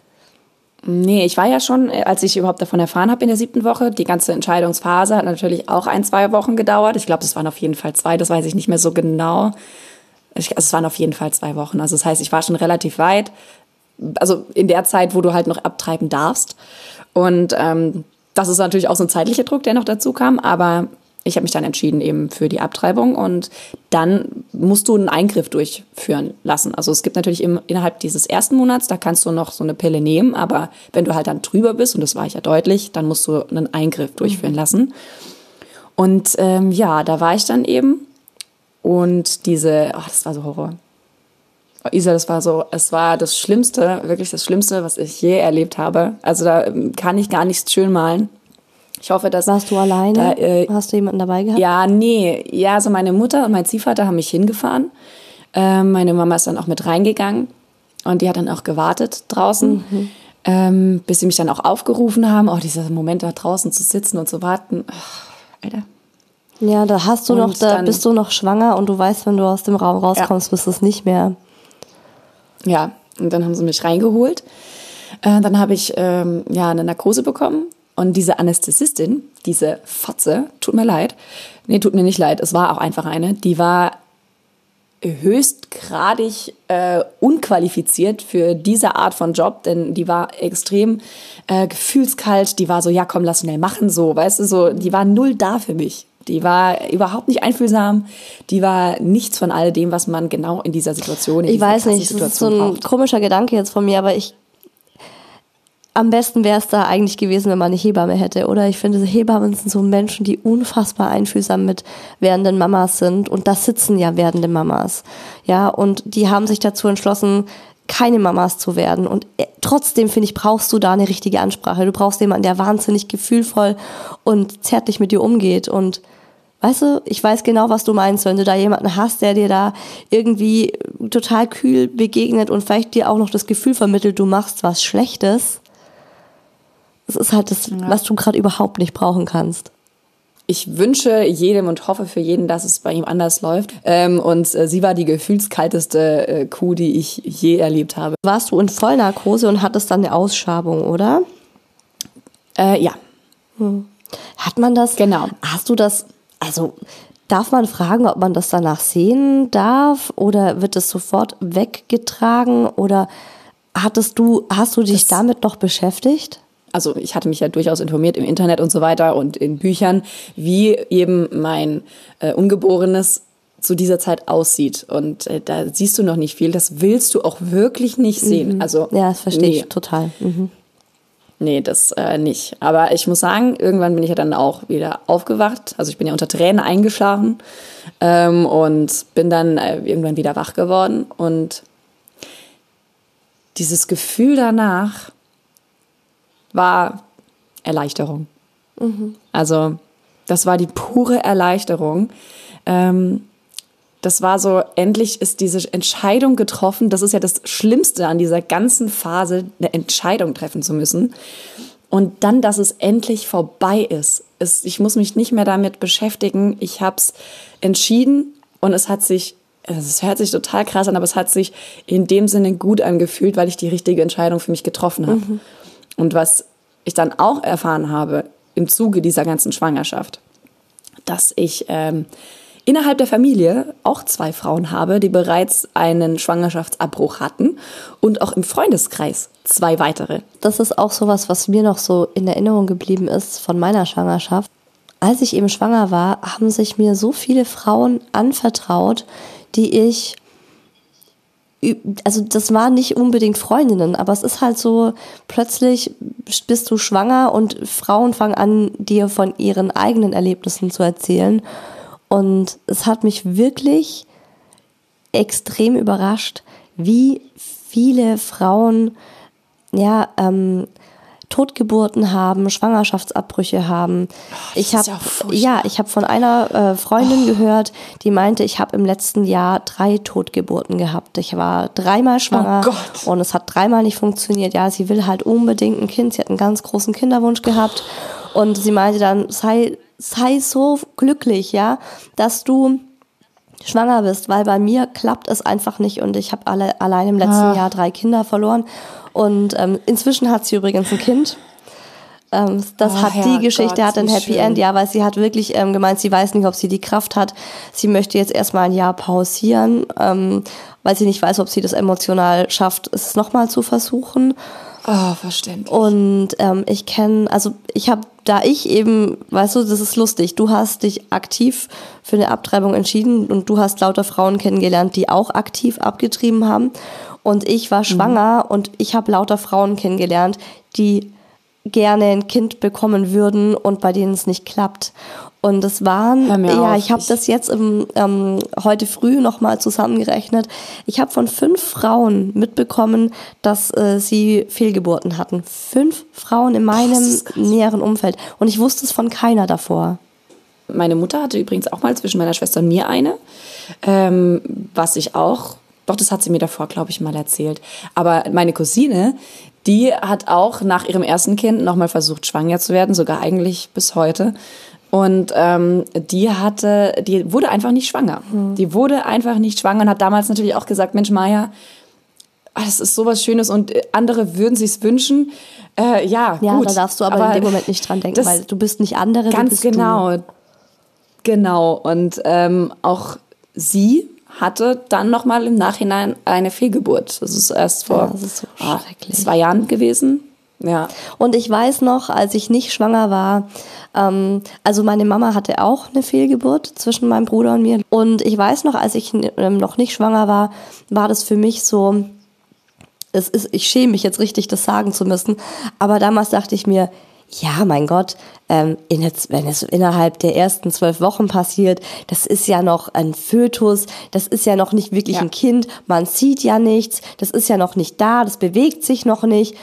Speaker 3: Nee, ich war ja schon, als ich überhaupt davon erfahren habe in der siebten Woche, die ganze Entscheidungsphase hat natürlich auch ein, zwei Wochen gedauert. Ich glaube, es waren auf jeden Fall zwei, das weiß ich nicht mehr so genau. Ich, also es waren auf jeden Fall zwei Wochen. Also das heißt, ich war schon relativ weit. Also in der Zeit, wo du halt noch abtreiben darfst. Und ähm, das ist natürlich auch so ein zeitlicher Druck, der noch dazu kam. Aber ich habe mich dann entschieden eben für die Abtreibung. Und dann musst du einen Eingriff durchführen lassen. Also es gibt natürlich im, innerhalb dieses ersten Monats, da kannst du noch so eine Pille nehmen. Aber wenn du halt dann drüber bist, und das war ich ja deutlich, dann musst du einen Eingriff durchführen lassen. Und ähm, ja, da war ich dann eben. Und diese, ach, das war so Horror. Isa, das war so, es war das Schlimmste, wirklich das Schlimmste, was ich je erlebt habe. Also da kann ich gar nichts schön malen. Ich hoffe, dass...
Speaker 2: Warst du alleine?
Speaker 3: Da, äh,
Speaker 2: Hast du jemanden dabei gehabt?
Speaker 3: Ja, nee. Ja, also meine Mutter und mein Ziehvater haben mich hingefahren. Ähm, meine Mama ist dann auch mit reingegangen. Und die hat dann auch gewartet draußen, mhm. ähm, bis sie mich dann auch aufgerufen haben. Oh, dieser Moment da draußen zu sitzen und zu warten. Ach, Alter.
Speaker 2: Ja, da hast du
Speaker 3: und
Speaker 2: noch, da
Speaker 3: dann,
Speaker 2: bist du noch schwanger und du weißt, wenn du aus dem Raum rauskommst, ja. bist du es nicht mehr.
Speaker 3: Ja, und dann haben sie mich reingeholt. Äh, dann habe ich ähm, ja eine Narkose bekommen. Und diese Anästhesistin, diese Fotze, tut mir leid, nee, tut mir nicht leid, es war auch einfach eine, die war höchstgradig äh, unqualifiziert für diese Art von Job, denn die war extrem äh, gefühlskalt, die war so, ja komm, lass schnell machen, so, weißt du, so, die war null da für mich. Die war überhaupt nicht einfühlsam, die war nichts von all dem, was man genau in dieser Situation, in
Speaker 2: ich weiß nicht, das ist so ein
Speaker 3: braucht.
Speaker 2: Komischer Gedanke jetzt von mir, aber ich am besten wäre es da eigentlich gewesen, wenn man eine Hebamme hätte, oder? Ich finde, Hebammen sind so Menschen, die unfassbar einfühlsam mit werdenden Mamas sind. Und da sitzen ja werdende Mamas. Ja, und die haben sich dazu entschlossen, keine Mamas zu werden. Und trotzdem, finde ich, brauchst du da eine richtige Ansprache. Du brauchst jemanden, der wahnsinnig gefühlvoll und zärtlich mit dir umgeht. Und weißt du, ich weiß genau, was du meinst, wenn du da jemanden hast, der dir da irgendwie total kühl begegnet und vielleicht dir auch noch das Gefühl vermittelt, du machst was Schlechtes. Das ist halt das, ja. was du gerade überhaupt nicht brauchen kannst.
Speaker 3: Ich wünsche jedem und hoffe für jeden, dass es bei ihm anders läuft. Ähm, und äh, sie war die gefühlskalteste äh, Kuh, die ich je erlebt habe.
Speaker 2: Warst du in Vollnarkose und hattest dann eine Ausschabung, oder?
Speaker 3: Äh, ja.
Speaker 2: Hm. Hat man das?
Speaker 3: Genau.
Speaker 2: Hast du das, also darf man fragen, ob man das danach sehen darf? Oder wird es sofort weggetragen? Oder hattest du, hast du dich das damit noch beschäftigt?
Speaker 3: Also ich hatte mich ja durchaus informiert im Internet und so weiter und in Büchern, wie eben mein äh, Ungeborenes zu dieser Zeit aussieht. Und äh, da siehst du noch nicht viel. Das willst du auch wirklich nicht sehen.
Speaker 2: Mhm.
Speaker 3: Also
Speaker 2: ja, das verstehe
Speaker 3: nee.
Speaker 2: ich total. Mhm.
Speaker 3: Nee, das äh, nicht. Aber ich muss sagen, irgendwann bin ich ja dann auch wieder aufgewacht. Also ich bin ja unter Tränen eingeschlafen ähm, und bin dann äh, irgendwann wieder wach geworden. Und dieses Gefühl danach war Erleichterung. Mhm. Also das war die pure Erleichterung. Ähm, das war so, endlich ist diese Entscheidung getroffen. Das ist ja das Schlimmste an dieser ganzen Phase, eine Entscheidung treffen zu müssen. Und dann, dass es endlich vorbei ist. Es, ich muss mich nicht mehr damit beschäftigen. Ich habe es entschieden und es hat sich, es hört sich total krass an, aber es hat sich in dem Sinne gut angefühlt, weil ich die richtige Entscheidung für mich getroffen habe. Mhm. Und was ich dann auch erfahren habe im Zuge dieser ganzen Schwangerschaft, dass ich ähm, innerhalb der Familie auch zwei Frauen habe, die bereits einen Schwangerschaftsabbruch hatten und auch im Freundeskreis zwei weitere.
Speaker 2: Das ist auch sowas, was mir noch so in Erinnerung geblieben ist von meiner Schwangerschaft. Als ich eben schwanger war, haben sich mir so viele Frauen anvertraut, die ich, also das waren nicht unbedingt Freundinnen, aber es ist halt so, plötzlich bist du schwanger und Frauen fangen an, dir von ihren eigenen Erlebnissen zu erzählen. Und es hat mich wirklich extrem überrascht, wie viele Frauen ja ähm, Totgeburten haben, Schwangerschaftsabbrüche haben.
Speaker 3: Oh,
Speaker 2: ich habe ja, ja, ich habe von einer äh, Freundin oh. gehört, die meinte, ich habe im letzten Jahr drei Totgeburten gehabt. Ich war dreimal schwanger
Speaker 3: oh Gott.
Speaker 2: und es hat dreimal nicht funktioniert. Ja, sie will halt unbedingt ein Kind. Sie hat einen ganz großen Kinderwunsch gehabt und sie meinte dann, sei sei so glücklich, ja, dass du schwanger bist, weil bei mir klappt es einfach nicht und ich habe alle allein im letzten ah. Jahr drei Kinder verloren und ähm, inzwischen hat sie übrigens ein Kind. Ähm, das oh, hat die Geschichte, Gott, hat ein Happy schön. End, ja, weil sie hat wirklich ähm, gemeint, sie weiß nicht, ob sie die Kraft hat. Sie möchte jetzt erstmal ein Jahr pausieren, ähm, weil sie nicht weiß, ob sie das emotional schafft, es nochmal zu versuchen.
Speaker 3: Oh, verständlich.
Speaker 2: Und ähm, ich kenne, also ich habe, da ich eben, weißt du, das ist lustig, du hast dich aktiv für eine Abtreibung entschieden und du hast lauter Frauen kennengelernt, die auch aktiv abgetrieben haben. Und ich war schwanger mhm. und ich habe lauter Frauen kennengelernt, die gerne ein Kind bekommen würden und bei denen es nicht klappt. Und es waren, ja, auf, ich habe das jetzt im, ähm, heute früh nochmal zusammengerechnet. Ich habe von fünf Frauen mitbekommen, dass äh, sie Fehlgeburten hatten. Fünf Frauen in meinem näheren Umfeld. Und ich wusste es von keiner davor.
Speaker 3: Meine Mutter hatte übrigens auch mal zwischen meiner Schwester und mir eine, ähm, was ich auch, doch das hat sie mir davor, glaube ich, mal erzählt. Aber meine Cousine, die hat auch nach ihrem ersten Kind nochmal versucht, schwanger zu werden, sogar eigentlich bis heute. Und ähm, die hatte, die wurde einfach nicht schwanger. Mhm. Die wurde einfach nicht schwanger und hat damals natürlich auch gesagt, Mensch, Maja, das ist sowas Schönes und andere würden sich's wünschen. Äh, ja,
Speaker 2: ja,
Speaker 3: gut.
Speaker 2: Da darfst du aber, aber in dem Moment nicht dran denken, weil du bist nicht andere,
Speaker 3: ganz
Speaker 2: du bist
Speaker 3: genau.
Speaker 2: du.
Speaker 3: Genau. Und ähm, auch sie hatte dann nochmal im Nachhinein eine Fehlgeburt. Das ist erst vor
Speaker 2: ja, das ist so
Speaker 3: ah, zwei Jahren gewesen. Ja.
Speaker 2: Und ich weiß noch, als ich nicht schwanger war, ähm, also meine Mama hatte auch eine Fehlgeburt zwischen meinem Bruder und mir. Und ich weiß noch, als ich ähm, noch nicht schwanger war, war das für mich so, es ist, ich schäme mich jetzt richtig, das sagen zu müssen, aber damals dachte ich mir, ja, mein Gott, ähm, in jetzt, wenn es innerhalb der ersten zwölf Wochen passiert, das ist ja noch ein Fötus, das ist ja noch nicht wirklich ja. ein Kind, man sieht ja nichts, das ist ja noch nicht da, das bewegt sich noch nicht.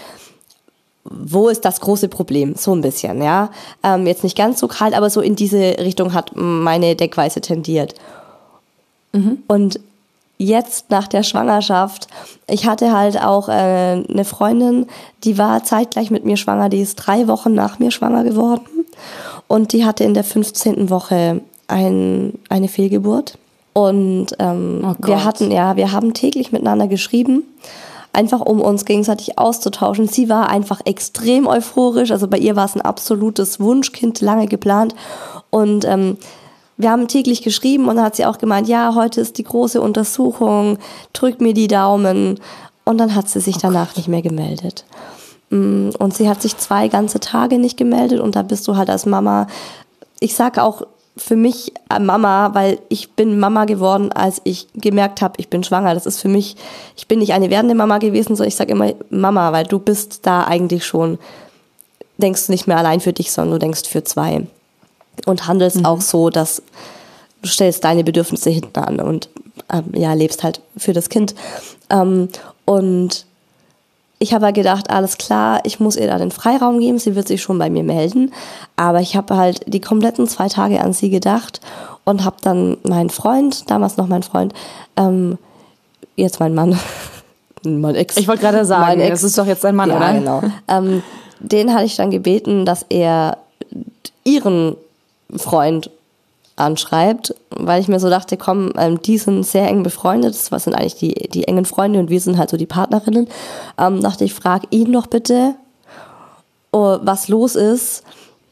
Speaker 2: Wo ist das große Problem? So ein bisschen, ja. Ähm, jetzt nicht ganz so kalt, aber so in diese Richtung hat meine Denkweise tendiert. Mhm. Und jetzt nach der Schwangerschaft, ich hatte halt auch äh, eine Freundin, die war zeitgleich mit mir schwanger, die ist drei Wochen nach mir schwanger geworden und die hatte in der fünfzehnten Woche ein, eine Fehlgeburt. Und ähm, oh wir hatten, ja, wir haben täglich miteinander geschrieben, einfach um uns gegenseitig auszutauschen. Sie war einfach extrem euphorisch, also bei ihr war es ein absolutes Wunschkind, lange geplant. Und ähm, wir haben täglich geschrieben und dann hat sie auch gemeint, ja, heute ist die große Untersuchung, drück mir die Daumen. Und dann hat sie sich oh danach Gott. nicht mehr gemeldet. Und sie hat sich zwei ganze Tage nicht gemeldet und da bist du halt als Mama, ich sage auch, für mich Mama, weil ich bin Mama geworden, als ich gemerkt habe, ich bin schwanger. Das ist für mich, ich bin nicht eine werdende Mama gewesen, sondern ich sage immer Mama, weil du bist da eigentlich schon, denkst nicht mehr allein für dich, sondern du denkst für zwei. Und handelst mhm. auch so, dass du stellst deine Bedürfnisse hinten an und ähm, ja, lebst halt für das Kind. Ähm, und ich habe halt gedacht, alles klar, ich muss ihr da den Freiraum geben, sie wird sich schon bei mir melden. Aber ich habe halt die kompletten zwei Tage an sie gedacht und habe dann meinen Freund, damals noch mein Freund, ähm, jetzt mein Mann, mein Ex.
Speaker 3: Ich wollte gerade sagen, Ex, das ist doch jetzt dein Mann,
Speaker 2: ja,
Speaker 3: oder?
Speaker 2: Genau. Ähm, den hatte ich dann gebeten, dass er ihren Freund anschreibt, weil ich mir so dachte, komm, ähm, die sind sehr eng befreundet, das sind eigentlich die, die engen Freunde und wir sind halt so die Partnerinnen. Ähm, dachte ich, frag ihn doch bitte, oh, was los ist.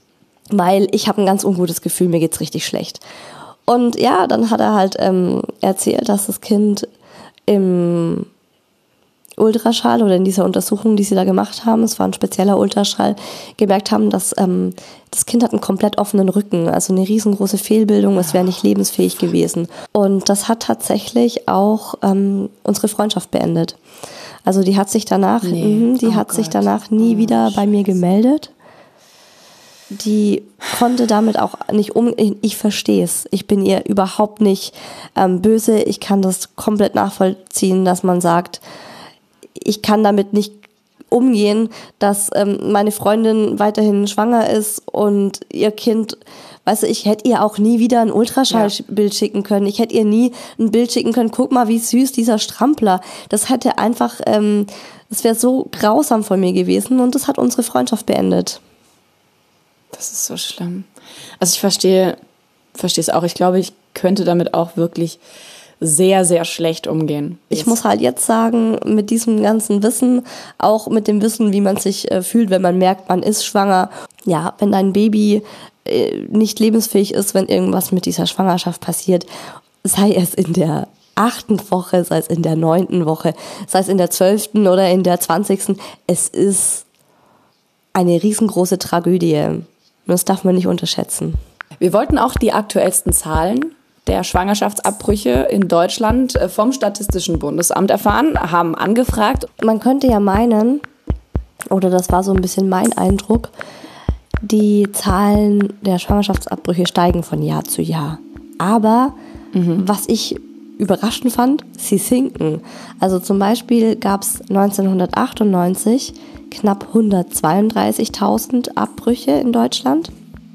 Speaker 2: weil ich habe ein ganz ungutes Gefühl, mir geht's richtig schlecht. Und ja, dann hat er halt ähm, erzählt, dass das Kind im Ultraschall oder in dieser Untersuchung, die sie da gemacht haben, es war ein spezieller Ultraschall, gemerkt haben, dass ähm, das Kind hat einen komplett offenen Rücken, also eine riesengroße Fehlbildung, es wäre nicht lebensfähig gewesen. Und das hat tatsächlich auch ähm, unsere Freundschaft beendet. Also die hat sich danach,
Speaker 3: nee.
Speaker 2: mh, die
Speaker 3: oh
Speaker 2: hat
Speaker 3: Gott.
Speaker 2: sich danach nie oh, wieder bei mir gemeldet. Die konnte damit auch nicht um, ich, ich verstehe es. Ich bin ihr überhaupt nicht ähm, böse. Ich kann das komplett nachvollziehen, dass man sagt, ich kann damit nicht umgehen, dass ähm, meine Freundin weiterhin schwanger ist und ihr Kind, weißt du, ich hätte ihr auch nie wieder ein Ultraschallbild ja. schicken können. Ich hätte ihr nie ein Bild schicken können, guck mal, wie süß dieser Strampler. Das hätte einfach, ähm, das wäre so grausam von mir gewesen und das hat unsere Freundschaft beendet.
Speaker 3: Das ist so schlimm. Also ich verstehe, verstehe es auch. Ich glaube, ich könnte damit auch wirklich sehr, sehr schlecht umgehen.
Speaker 2: Ich muss halt jetzt sagen, mit diesem ganzen Wissen, auch mit dem Wissen, wie man sich äh, fühlt, wenn man merkt, man ist schwanger. Ja, wenn dein Baby äh, nicht lebensfähig ist, wenn irgendwas mit dieser Schwangerschaft passiert, sei es in der achten Woche, sei es in der neunten Woche, sei es in der zwölften oder in der zwanzigsten Es ist eine riesengroße Tragödie. Und das darf man nicht unterschätzen.
Speaker 3: Wir wollten auch die aktuellsten Zahlen der Schwangerschaftsabbrüche in Deutschland vom Statistischen Bundesamt erfahren, haben angefragt.
Speaker 2: Man könnte ja meinen, oder das war so ein bisschen mein Eindruck, die Zahlen der Schwangerschaftsabbrüche steigen von Jahr zu Jahr. Aber mhm. was ich überraschend fand, sie sinken. Also zum Beispiel gab es neunzehnhundertachtundneunzig knapp hundertzweiunddreißigtausend Abbrüche in Deutschland.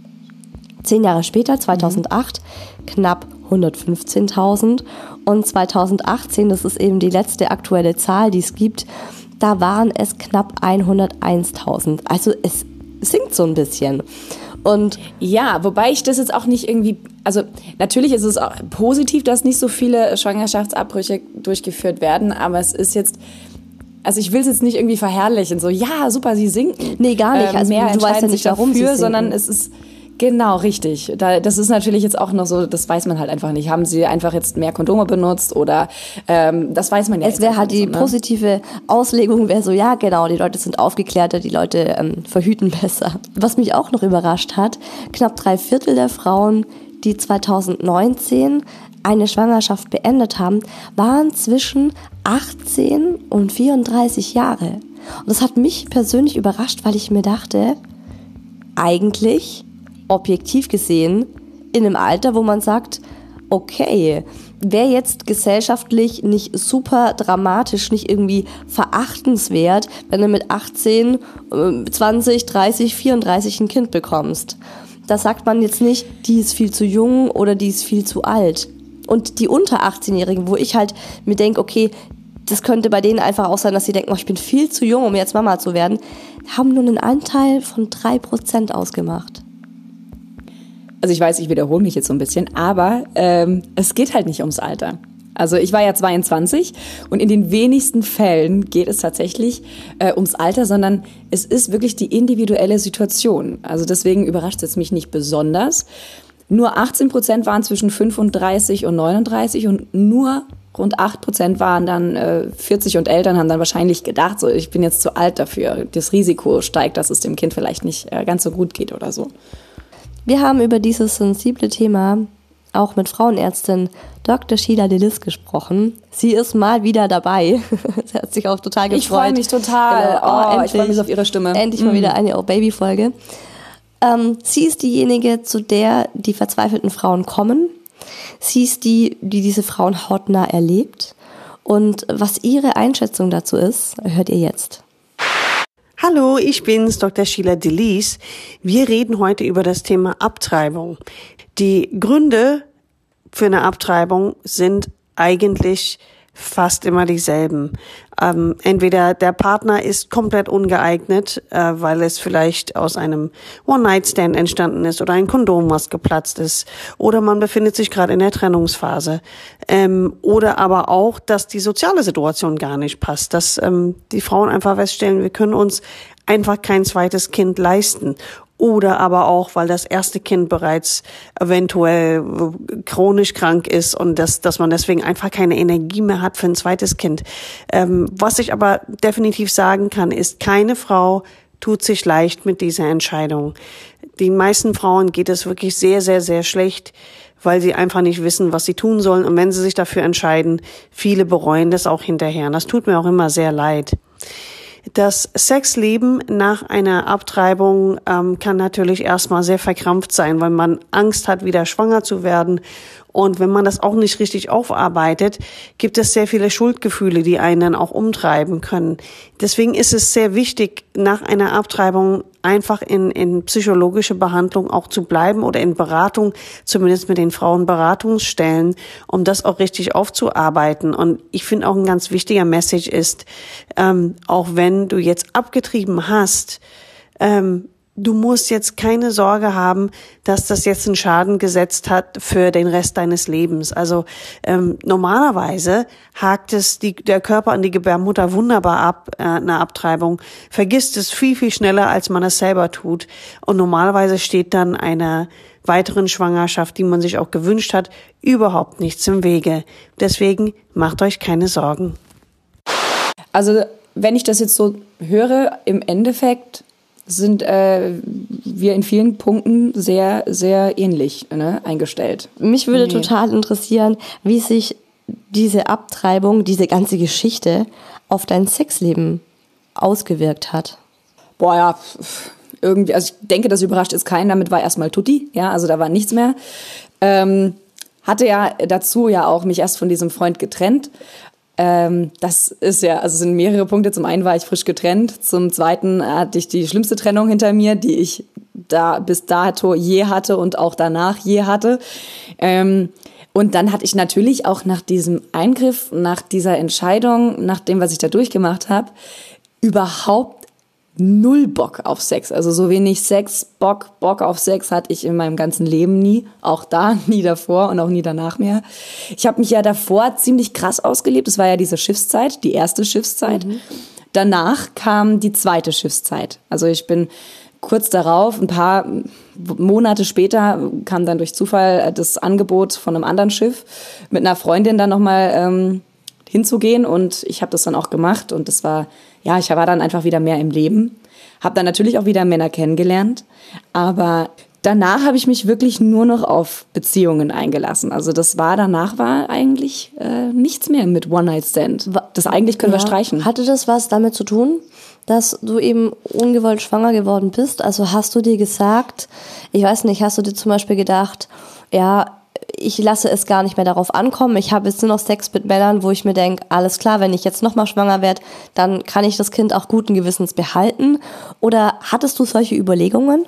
Speaker 2: Zehn Jahre später, zweitausendacht, mhm. knapp hundertfünfzehntausend und zweitausendachtzehn, das ist eben die letzte aktuelle Zahl, die es gibt, da waren es knapp hunderteintausend. Also es sinkt so ein bisschen. Und
Speaker 3: ja, wobei ich das jetzt auch nicht irgendwie, also natürlich ist es auch positiv, dass nicht so viele Schwangerschaftsabbrüche durchgeführt werden, aber es ist jetzt, also ich will es jetzt nicht irgendwie verherrlichen, so ja, super, sie sinken.
Speaker 2: Nee, gar nicht. Also
Speaker 3: mehr
Speaker 2: du weißt ja nicht, warum
Speaker 3: dafür,
Speaker 2: sie sinken.
Speaker 3: Sondern es ist genau, richtig. Da, das ist natürlich jetzt auch noch so, das weiß man halt einfach nicht. Haben sie einfach jetzt mehr Kondome benutzt oder ähm, das weiß man ja
Speaker 2: Es wäre halt die so, ne? positive Auslegung, wäre so, ja genau, die Leute sind aufgeklärter, die Leute ähm, verhüten besser. Was mich auch noch überrascht hat, knapp drei Viertel der Frauen, die zweitausendneunzehn eine Schwangerschaft beendet haben, waren zwischen achtzehn und vierunddreißig Jahre. Und das hat mich persönlich überrascht, weil ich mir dachte, eigentlich objektiv gesehen in einem Alter, wo man sagt, okay, wäre jetzt gesellschaftlich nicht super dramatisch, nicht irgendwie verachtenswert, wenn du mit achtzehn, zwanzig, dreißig, vierunddreißig ein Kind bekommst. Da sagt man jetzt nicht, die ist viel zu jung oder die ist viel zu alt. Und die unter achtzehnjährigen, wo ich halt mir denke, okay, das könnte bei denen einfach auch sein, dass sie denken, oh, ich bin viel zu jung, um jetzt Mama zu werden, haben nur einen Anteil von drei Prozent ausgemacht.
Speaker 3: Also ich weiß, ich wiederhole mich jetzt so ein bisschen, aber ähm, es geht halt nicht ums Alter. Also ich war ja zweiundzwanzig und in den wenigsten Fällen geht es tatsächlich äh, ums Alter, sondern es ist wirklich die individuelle Situation. Also deswegen überrascht es mich nicht besonders. Nur achtzehn Prozent waren zwischen fünfunddreißig und neununddreißig und nur rund acht Prozent waren dann äh, vierzig und älter und haben dann wahrscheinlich gedacht, so ich bin jetzt zu alt dafür. Das Risiko steigt, dass es dem Kind vielleicht nicht äh, ganz so gut geht oder so.
Speaker 2: Wir haben über dieses sensible Thema auch mit Frauenärztin Doktor Sheila Delis gesprochen. Sie ist mal wieder dabei. Sie hat sich auch total gefreut.
Speaker 3: Ich freue mich total. Genau. Oh, endlich, ich freue mich auf ihre Stimme.
Speaker 2: Endlich mal mm. wieder eine Oh-Baby-Folge. Ähm, sie ist diejenige, zu der die verzweifelten Frauen kommen. Sie ist die, die diese Frauen hautnah erlebt. Und was ihre Einschätzung dazu ist, hört ihr jetzt.
Speaker 4: Hallo, ich bin's, Doktor Sheila Delis. Wir reden heute über das Thema Abtreibung. Die Gründe für eine Abtreibung sind eigentlich fast immer dieselben. Ähm, entweder der Partner ist komplett ungeeignet, äh, weil es vielleicht aus einem One-Night-Stand entstanden ist oder ein Kondom, was geplatzt ist, oder man befindet sich gerade in der Trennungsphase, ähm, oder aber auch, dass die soziale Situation gar nicht passt, dass ähm, die Frauen einfach feststellen, wir können uns einfach kein zweites Kind leisten. oder aber auch, weil das erste Kind bereits eventuell chronisch krank ist und dass, dass man deswegen einfach keine Energie mehr hat für ein zweites Kind. Ähm, was ich aber definitiv sagen kann, ist, keine Frau tut sich leicht mit dieser Entscheidung. Den meisten Frauen geht es wirklich sehr, sehr, sehr schlecht, weil sie einfach nicht wissen, was sie tun sollen. Und wenn sie sich dafür entscheiden, viele bereuen das auch hinterher. Und das tut mir auch immer sehr leid. Das Sexleben nach einer Abtreibung ähm, kann natürlich erstmal sehr verkrampft sein, weil man Angst hat, wieder schwanger zu werden. Und wenn man das auch nicht richtig aufarbeitet, gibt es sehr viele Schuldgefühle, die einen dann auch umtreiben können. Deswegen ist es sehr wichtig, nach einer Abtreibung einfach in, in psychologische Behandlung auch zu bleiben oder in Beratung, zumindest mit den Frauenberatungsstellen, um das auch richtig aufzuarbeiten. Und ich finde auch ein ganz wichtiger Message ist, ähm, auch wenn du jetzt abgetrieben hast, ähm, du musst jetzt keine Sorge haben, dass das jetzt einen Schaden gesetzt hat für den Rest deines Lebens. Also ähm, normalerweise hakt es die, der Körper an die Gebärmutter wunderbar ab, äh, eine Abtreibung, vergisst es viel, viel schneller, als man es selber tut. Und normalerweise steht dann einer weiteren Schwangerschaft, die man sich auch gewünscht hat, überhaupt nichts im Wege. Deswegen macht euch keine Sorgen.
Speaker 3: Also wenn ich das jetzt so höre, im Endeffekt sind äh, wir in vielen Punkten sehr, sehr ähnlich, ne, eingestellt.
Speaker 2: Mich würde
Speaker 3: Nee.
Speaker 2: total interessieren, wie sich diese Abtreibung, diese ganze Geschichte auf dein Sexleben ausgewirkt hat.
Speaker 3: Boah, ja, pf, irgendwie, also ich denke, das überrascht jetzt keinen, damit war erstmal Tutti, ja, also da war nichts mehr. Ähm, hatte ja dazu ja auch mich erst von diesem Freund getrennt. Ähm, das ist ja, also es sind mehrere Punkte. Zum einen war ich frisch getrennt, zum zweiten hatte ich die schlimmste Trennung hinter mir, die ich da bis dato je hatte und auch danach je hatte. Ähm, und dann hatte ich natürlich auch nach diesem Eingriff, nach dieser Entscheidung, nach dem, was ich da durchgemacht habe, überhaupt null Bock auf Sex. Also so wenig Sex, Bock, Bock auf Sex hatte ich in meinem ganzen Leben nie. Auch da, nie davor und auch nie danach mehr. Ich habe mich ja davor ziemlich krass ausgelebt. Es war ja diese Schiffszeit, die erste Schiffszeit. Mhm. Danach kam die zweite Schiffszeit. Also ich bin kurz darauf, ein paar Monate später, kam dann durch Zufall das Angebot von einem anderen Schiff, mit einer Freundin dann nochmal ähm, hinzugehen. Und ich habe das dann auch gemacht. Und das war... Ja, ich war dann einfach wieder mehr im Leben, habe dann natürlich auch wieder Männer kennengelernt, aber danach habe ich mich wirklich nur noch auf Beziehungen eingelassen. Also das war, danach war eigentlich äh, nichts mehr mit One-Night-Stand. Das eigentlich können
Speaker 2: Ja.
Speaker 3: wir streichen.
Speaker 2: Hatte das was damit zu tun, dass du eben ungewollt schwanger geworden bist? Also hast du dir gesagt, ich weiß nicht, hast du dir zum Beispiel gedacht, ja, ich lasse es gar nicht mehr darauf ankommen. Ich habe jetzt nur noch Sex mit Männern, wo ich mir denke, alles klar, wenn ich jetzt nochmal schwanger werde, dann kann ich das Kind auch guten Gewissens behalten. Oder hattest du solche Überlegungen?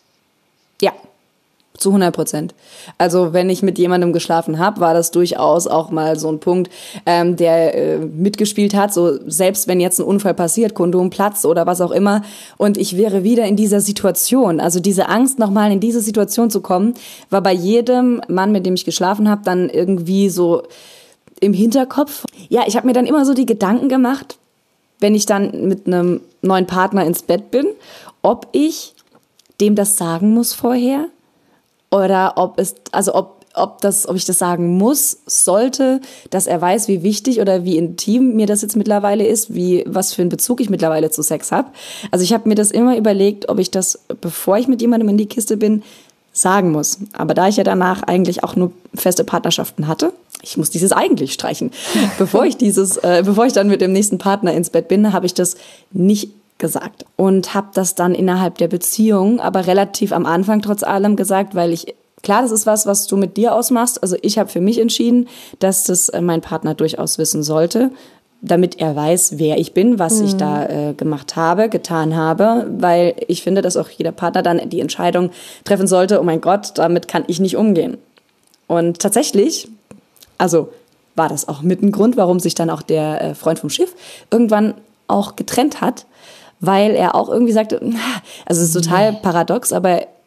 Speaker 3: Ja, zu hundert Prozent. Also wenn ich mit jemandem geschlafen habe, war das durchaus auch mal so ein Punkt, ähm, der äh, mitgespielt hat. So selbst wenn jetzt ein Unfall passiert, Kondom platzt oder was auch immer, und ich wäre wieder in dieser Situation. Also diese Angst, nochmal in diese Situation zu kommen, war bei jedem Mann, mit dem ich geschlafen habe, dann irgendwie so im Hinterkopf. Ja, ich habe mir dann immer so die Gedanken gemacht, wenn ich dann mit einem neuen Partner ins Bett bin, ob ich dem das sagen muss vorher. Oder ob es, also ob, ob das, ob ich das sagen muss, sollte, dass er weiß, wie wichtig oder wie intim mir das jetzt mittlerweile ist, wie, was für einen Bezug ich mittlerweile zu Sex habe. Also ich habe mir das immer überlegt, ob ich das, bevor ich mit jemandem in die Kiste bin, sagen muss. Aber da ich ja danach eigentlich auch nur feste Partnerschaften hatte, ich muss dieses eigentlich streichen, bevor ich dieses, äh, bevor ich dann mit dem nächsten Partner ins Bett bin, habe ich das nicht gesagt und habe das dann innerhalb der Beziehung, aber relativ am Anfang trotz allem gesagt, weil ich, klar, das ist was, was du mit dir ausmachst, also ich habe für mich entschieden, dass das mein Partner durchaus wissen sollte, damit er weiß, wer ich bin, was mhm. ich da äh, gemacht habe, getan habe, weil ich finde, dass auch jeder Partner dann die Entscheidung treffen sollte, oh mein Gott, damit kann ich nicht umgehen. Und tatsächlich, also war das auch mit ein Grund, warum sich dann auch der äh, Freund vom Schiff irgendwann auch getrennt hat, weil er auch irgendwie sagte, also es ist total paradox, aber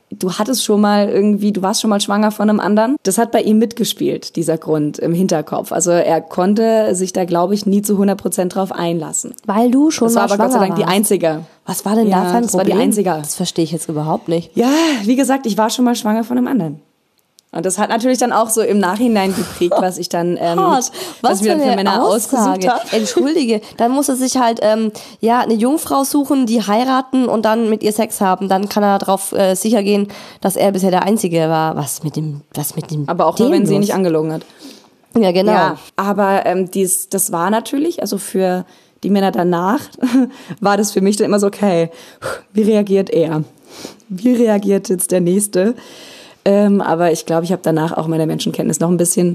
Speaker 3: du hattest schon mal irgendwie, du warst schon mal schwanger von einem anderen. Das hat bei ihm mitgespielt, dieser Grund im Hinterkopf. Also er konnte sich da, glaube ich, nie zu hundert Prozent drauf einlassen.
Speaker 2: Weil du schon
Speaker 3: das
Speaker 2: mal
Speaker 3: war aber
Speaker 2: schwanger
Speaker 3: Gott sei Dank
Speaker 2: warst.
Speaker 3: die einzige.
Speaker 2: Was war denn
Speaker 3: Ja,
Speaker 2: da für ein
Speaker 3: das war
Speaker 2: Problem?
Speaker 3: die einzige.
Speaker 2: Das verstehe ich jetzt überhaupt nicht.
Speaker 3: Ja, wie gesagt, ich war schon mal schwanger von einem anderen. Und das hat natürlich dann auch so im Nachhinein geprägt, was ich dann, ähm,
Speaker 2: Hart.
Speaker 3: was ich mir dann für Männer ausgesucht habe.
Speaker 2: Entschuldige, dann muss er sich halt ähm, ja eine Jungfrau suchen, die heiraten und dann mit ihr Sex haben. Dann kann er darauf äh, sicher gehen, dass er bisher der Einzige war. Was mit dem, was mit dem?
Speaker 3: Aber auch nur, wenn sie nicht angelogen hat.
Speaker 2: Ja, genau.
Speaker 3: Ja, aber ähm, dies, das war natürlich, also für die Männer danach, war das für mich dann immer so, okay, wie reagiert er? Wie reagiert jetzt der Nächste? Ähm, aber ich glaube, ich habe danach auch meine Menschenkenntnis noch ein bisschen,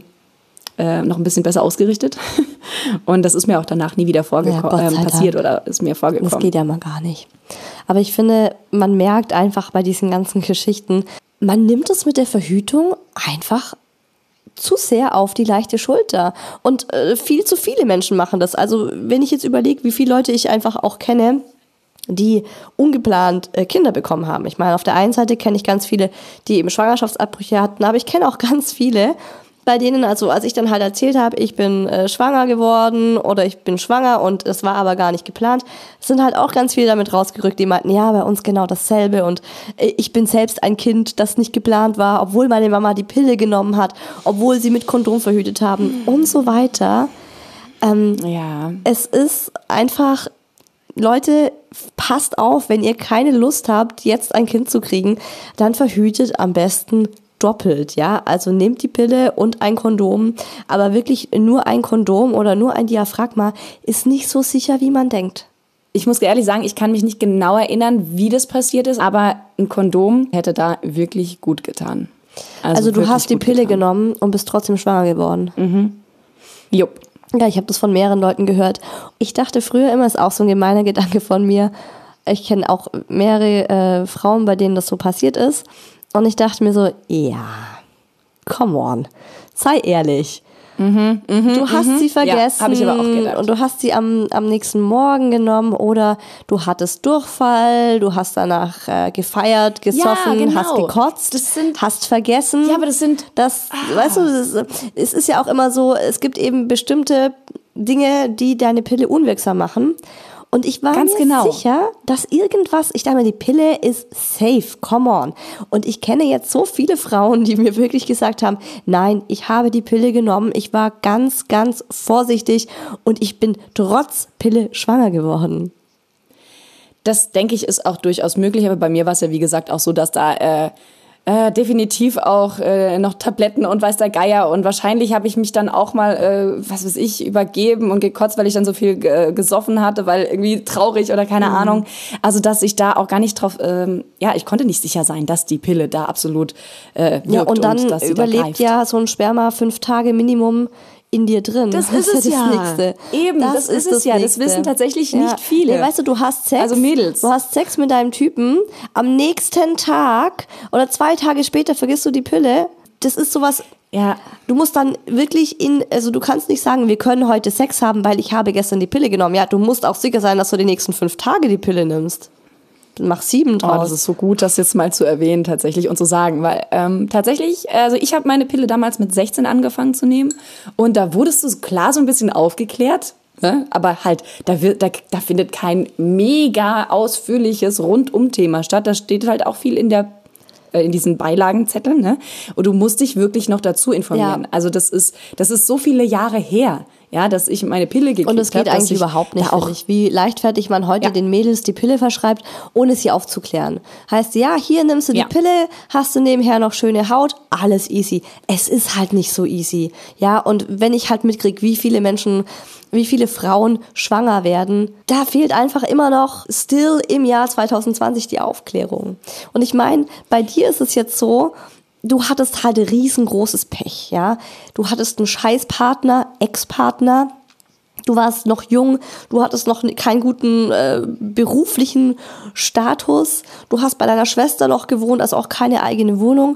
Speaker 3: äh, noch ein bisschen besser ausgerichtet. Und das ist mir auch danach nie wieder vorgeko-
Speaker 2: Ja,
Speaker 3: ähm, passiert oder ist mir vorgekommen.
Speaker 2: Das geht ja mal gar nicht. Aber ich finde, man merkt einfach bei diesen ganzen Geschichten, man nimmt es mit der Verhütung einfach zu sehr auf die leichte Schulter. Und äh, viel zu viele Menschen machen das. Also wenn ich jetzt überlege, wie viele Leute ich einfach auch kenne, die ungeplant äh, Kinder bekommen haben. Ich meine, auf der einen Seite kenne ich ganz viele, die eben Schwangerschaftsabbrüche hatten, aber ich kenne auch ganz viele, bei denen, also als ich dann halt erzählt habe, ich bin äh, schwanger geworden oder ich bin schwanger und es war aber gar nicht geplant, sind halt auch ganz viele damit rausgerückt, die meinten, ja, bei uns genau dasselbe und äh, ich bin selbst ein Kind, das nicht geplant war, obwohl meine Mama die Pille genommen hat, obwohl sie mit Kondom verhütet haben und so weiter. Ähm,
Speaker 3: ja.
Speaker 2: Es ist einfach, Leute, passt auf, wenn ihr keine Lust habt, jetzt ein Kind zu kriegen, dann verhütet am besten doppelt, ja, also nehmt die Pille und ein Kondom, aber wirklich nur ein Kondom oder nur ein Diaphragma ist nicht so sicher, wie man denkt.
Speaker 3: Ich muss ehrlich sagen, ich kann mich nicht genau erinnern, wie das passiert ist, aber ein Kondom hätte da wirklich gut getan.
Speaker 2: Also, also du hast die Pille
Speaker 3: getan.
Speaker 2: genommen und bist trotzdem schwanger geworden.
Speaker 3: Mhm. Jupp.
Speaker 2: Ja, ich habe das von mehreren Leuten gehört. Ich dachte früher immer, ist auch so ein gemeiner Gedanke von mir. Ich kenne auch mehrere äh, Frauen, bei denen das so passiert ist. Und ich dachte mir so, ja, come on, sei ehrlich.
Speaker 3: Mhm, mh,
Speaker 2: du hast
Speaker 3: mh.
Speaker 2: sie vergessen
Speaker 3: ja, hab ich aber auch gedacht.
Speaker 2: Und du hast sie am, am nächsten Morgen genommen oder du hattest Durchfall, du hast danach äh, gefeiert, gesoffen,
Speaker 3: ja, genau.
Speaker 2: hast gekotzt,
Speaker 3: das sind,
Speaker 2: hast vergessen.
Speaker 3: Ja, aber das sind...
Speaker 2: Das,
Speaker 3: ah.
Speaker 2: weißt du, das, es ist ja auch immer so, es gibt eben bestimmte Dinge, die deine Pille unwirksam machen. Und ich war
Speaker 3: Ganz
Speaker 2: mir
Speaker 3: genau.
Speaker 2: sicher, dass irgendwas, ich dachte mir, die Pille ist safe, come on. Und ich kenne jetzt so viele Frauen, die mir wirklich gesagt haben, nein, ich habe die Pille genommen, ich war ganz, ganz vorsichtig und ich bin trotz Pille schwanger geworden.
Speaker 3: Das, denke ich, ist auch durchaus möglich, aber bei mir war es ja, wie gesagt, auch so, dass da äh, äh, definitiv auch äh, noch Tabletten und weiß der Geier und wahrscheinlich habe ich mich dann auch mal, äh, was weiß ich, übergeben und gekotzt, weil ich dann so viel äh, gesoffen hatte, weil irgendwie traurig oder keine mhm. Ahnung. Also, dass ich da auch gar nicht drauf, ähm, ja, ich konnte nicht sicher sein, dass die Pille da absolut äh, wirkt.
Speaker 2: Ja, und dann
Speaker 3: und dass sie
Speaker 2: überlebt
Speaker 3: da
Speaker 2: ja so ein Sperma fünf Tage Minimum in dir drin.
Speaker 3: Das ist es ja.
Speaker 2: Das Nächste.
Speaker 3: Eben, das, das ist es ja. Das wissen tatsächlich
Speaker 2: ja.
Speaker 3: nicht viele.
Speaker 2: Nee, weißt du, du hast Sex.
Speaker 3: Also Mädels.
Speaker 2: Du hast Sex mit deinem Typen. Am nächsten Tag oder zwei Tage später vergisst du die Pille. Das ist sowas.
Speaker 3: Ja.
Speaker 2: Du musst dann wirklich in, also du kannst nicht sagen, wir können heute Sex haben, weil ich habe gestern die Pille genommen. Ja, du musst auch sicher sein, dass du die nächsten fünf Tage die Pille nimmst. Mach sieben draus.
Speaker 3: Oh, das ist so gut, das jetzt mal zu erwähnen tatsächlich und zu sagen, weil ähm, tatsächlich, also ich habe meine Pille damals mit sechzehn angefangen zu nehmen und da wurdest du klar so ein bisschen aufgeklärt, ne? Aber halt, da, wird, da, da findet kein mega ausführliches Rundum-Thema statt, da steht halt auch viel in der in diesen Beilagenzetteln, ne? Und du musst dich wirklich noch dazu informieren. Ja. Also das ist, das ist so viele Jahre her, ja, dass ich meine Pille gekriegt habe.
Speaker 2: Und es geht
Speaker 3: hab,
Speaker 2: eigentlich überhaupt nicht, finde ich, wie leichtfertig man heute ja. den Mädels die Pille verschreibt, ohne sie aufzuklären. Heißt, ja, hier nimmst du die ja. Pille, hast du nebenher noch schöne Haut, alles easy. Es ist halt nicht so easy, ja. Und wenn ich halt mitkriege, wie viele Menschen, wie viele Frauen schwanger werden, da fehlt einfach immer noch still im Jahr zwanzig zwanzig die Aufklärung. Und ich meine, bei dir ist es jetzt so, du hattest halt riesengroßes Pech, ja. Du hattest einen Scheißpartner, Ex-Partner, du warst noch jung, du hattest noch keinen guten äh, beruflichen Status, du hast bei deiner Schwester noch gewohnt, also auch keine eigene Wohnung.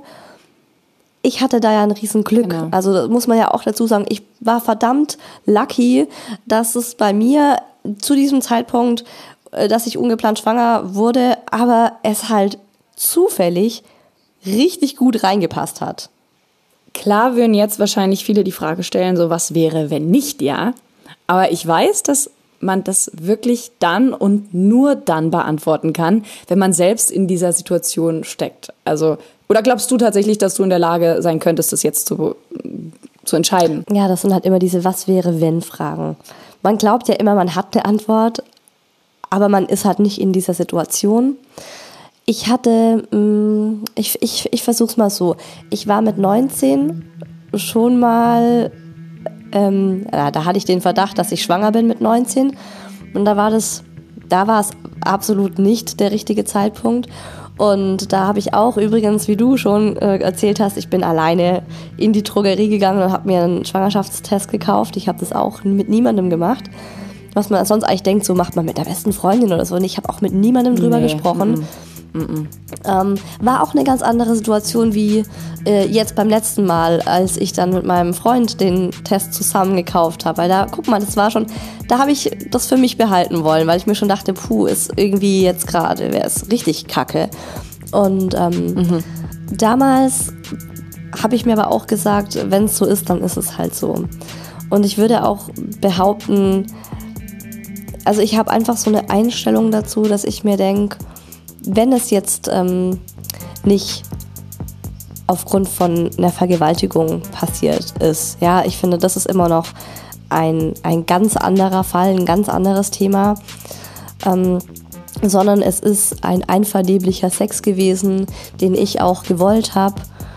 Speaker 2: Ich hatte da ja ein Riesenglück. Genau. Also das muss man ja auch dazu sagen, ich war verdammt lucky, dass es bei mir zu diesem Zeitpunkt, dass ich ungeplant schwanger wurde, aber es halt zufällig richtig gut reingepasst hat.
Speaker 3: Klar würden jetzt wahrscheinlich viele die Frage stellen, so was wäre, wenn nicht, ja. Aber ich weiß, dass man das wirklich dann und nur dann beantworten kann, wenn man selbst in dieser Situation steckt. Also, oder glaubst du tatsächlich, dass du in der Lage sein könntest, das jetzt zu, zu entscheiden?
Speaker 2: Ja, das sind halt immer diese Was-wäre-wenn-Fragen. Man glaubt ja immer, man hat eine Antwort, aber man ist halt nicht in dieser Situation. Ich hatte, ich, ich, ich versuch's mal so, ich war mit neunzehn schon mal, ähm, ja, da hatte ich den Verdacht, dass ich schwanger bin mit neunzehn und da war das, da war es absolut nicht der richtige Zeitpunkt und da habe ich auch übrigens, wie du schon äh, erzählt hast, ich bin alleine in die Drogerie gegangen und habe mir einen Schwangerschaftstest gekauft, ich habe das auch mit niemandem gemacht. Was man sonst eigentlich denkt, so macht man mit der besten Freundin oder so. Und ich habe auch mit niemandem drüber nee, gesprochen. Mm -mm. Ähm, war auch eine ganz andere Situation wie äh, jetzt beim letzten Mal, als ich dann mit meinem Freund den Test zusammen gekauft habe. Weil da, guck mal, das war schon, da habe ich das für mich behalten wollen, weil ich mir schon dachte, puh, ist irgendwie jetzt gerade, wäre es richtig kacke. Und ähm, mhm. damals habe ich mir aber auch gesagt, wenn es so ist, dann ist es halt so. Und ich würde auch behaupten, also ich habe einfach so eine Einstellung dazu, dass ich mir denke, wenn es jetzt ähm, nicht aufgrund von einer Vergewaltigung passiert ist, ja, ich finde, das ist immer noch ein, ein ganz anderer Fall, ein ganz anderes Thema, ähm, sondern es ist ein einvernehmlicher Sex gewesen, den ich auch gewollt habe.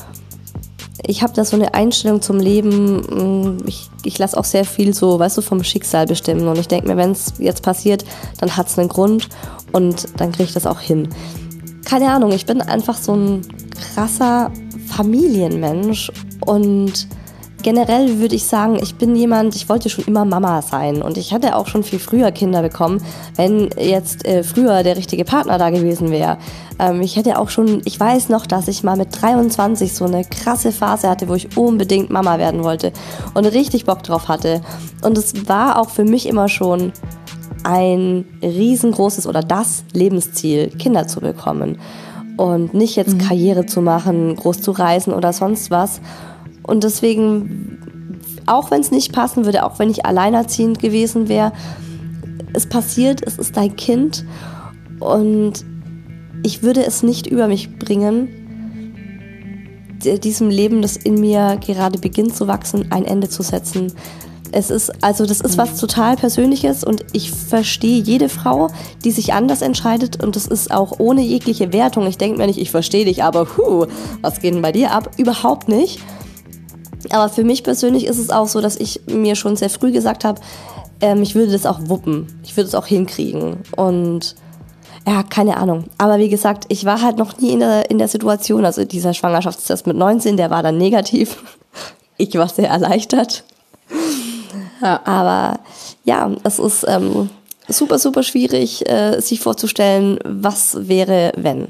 Speaker 2: Ich habe da so eine Einstellung zum Leben, ich, ich lasse auch sehr viel so, weißt du, vom Schicksal bestimmen und ich denke mir, wenn es jetzt passiert, dann hat es einen Grund und dann kriege ich das auch hin. Keine Ahnung, ich bin einfach so ein krasser Familienmensch und generell würde ich sagen, ich bin jemand, ich wollte schon immer Mama sein und ich hatte auch schon viel früher Kinder bekommen, wenn jetzt äh, früher der richtige Partner da gewesen wäre. Ähm, ich hätte auch schon, ich weiß noch, dass ich mal mit dreiundzwanzig so eine krasse Phase hatte, wo ich unbedingt Mama werden wollte und richtig Bock drauf hatte. Und es war auch für mich immer schon ein riesengroßes oder das Lebensziel, Kinder zu bekommen und nicht jetzt mhm. Karriere zu machen, groß zu reisen oder sonst was. Und deswegen, auch wenn es nicht passen würde, auch wenn ich alleinerziehend gewesen wäre, es passiert, es ist dein Kind und ich würde es nicht über mich bringen, diesem Leben, das in mir gerade beginnt zu wachsen, ein Ende zu setzen. Es ist, also das ist was total Persönliches und ich verstehe jede Frau, die sich anders entscheidet und das ist auch ohne jegliche Wertung. Ich denke mir nicht, ich verstehe dich, aber huh, was geht denn bei dir ab? Überhaupt nicht. Aber für mich persönlich ist es auch so, dass ich mir schon sehr früh gesagt habe, ähm, ich würde das auch wuppen. Ich würde es auch hinkriegen. Und ja, keine Ahnung. Aber wie gesagt, ich war halt noch nie in der, in der Situation, also dieser Schwangerschaftstest mit neunzehn, der war dann negativ. Ich war sehr erleichtert. Ja. Aber ja, es ist ähm, super, super schwierig, äh, sich vorzustellen, was wäre, wenn.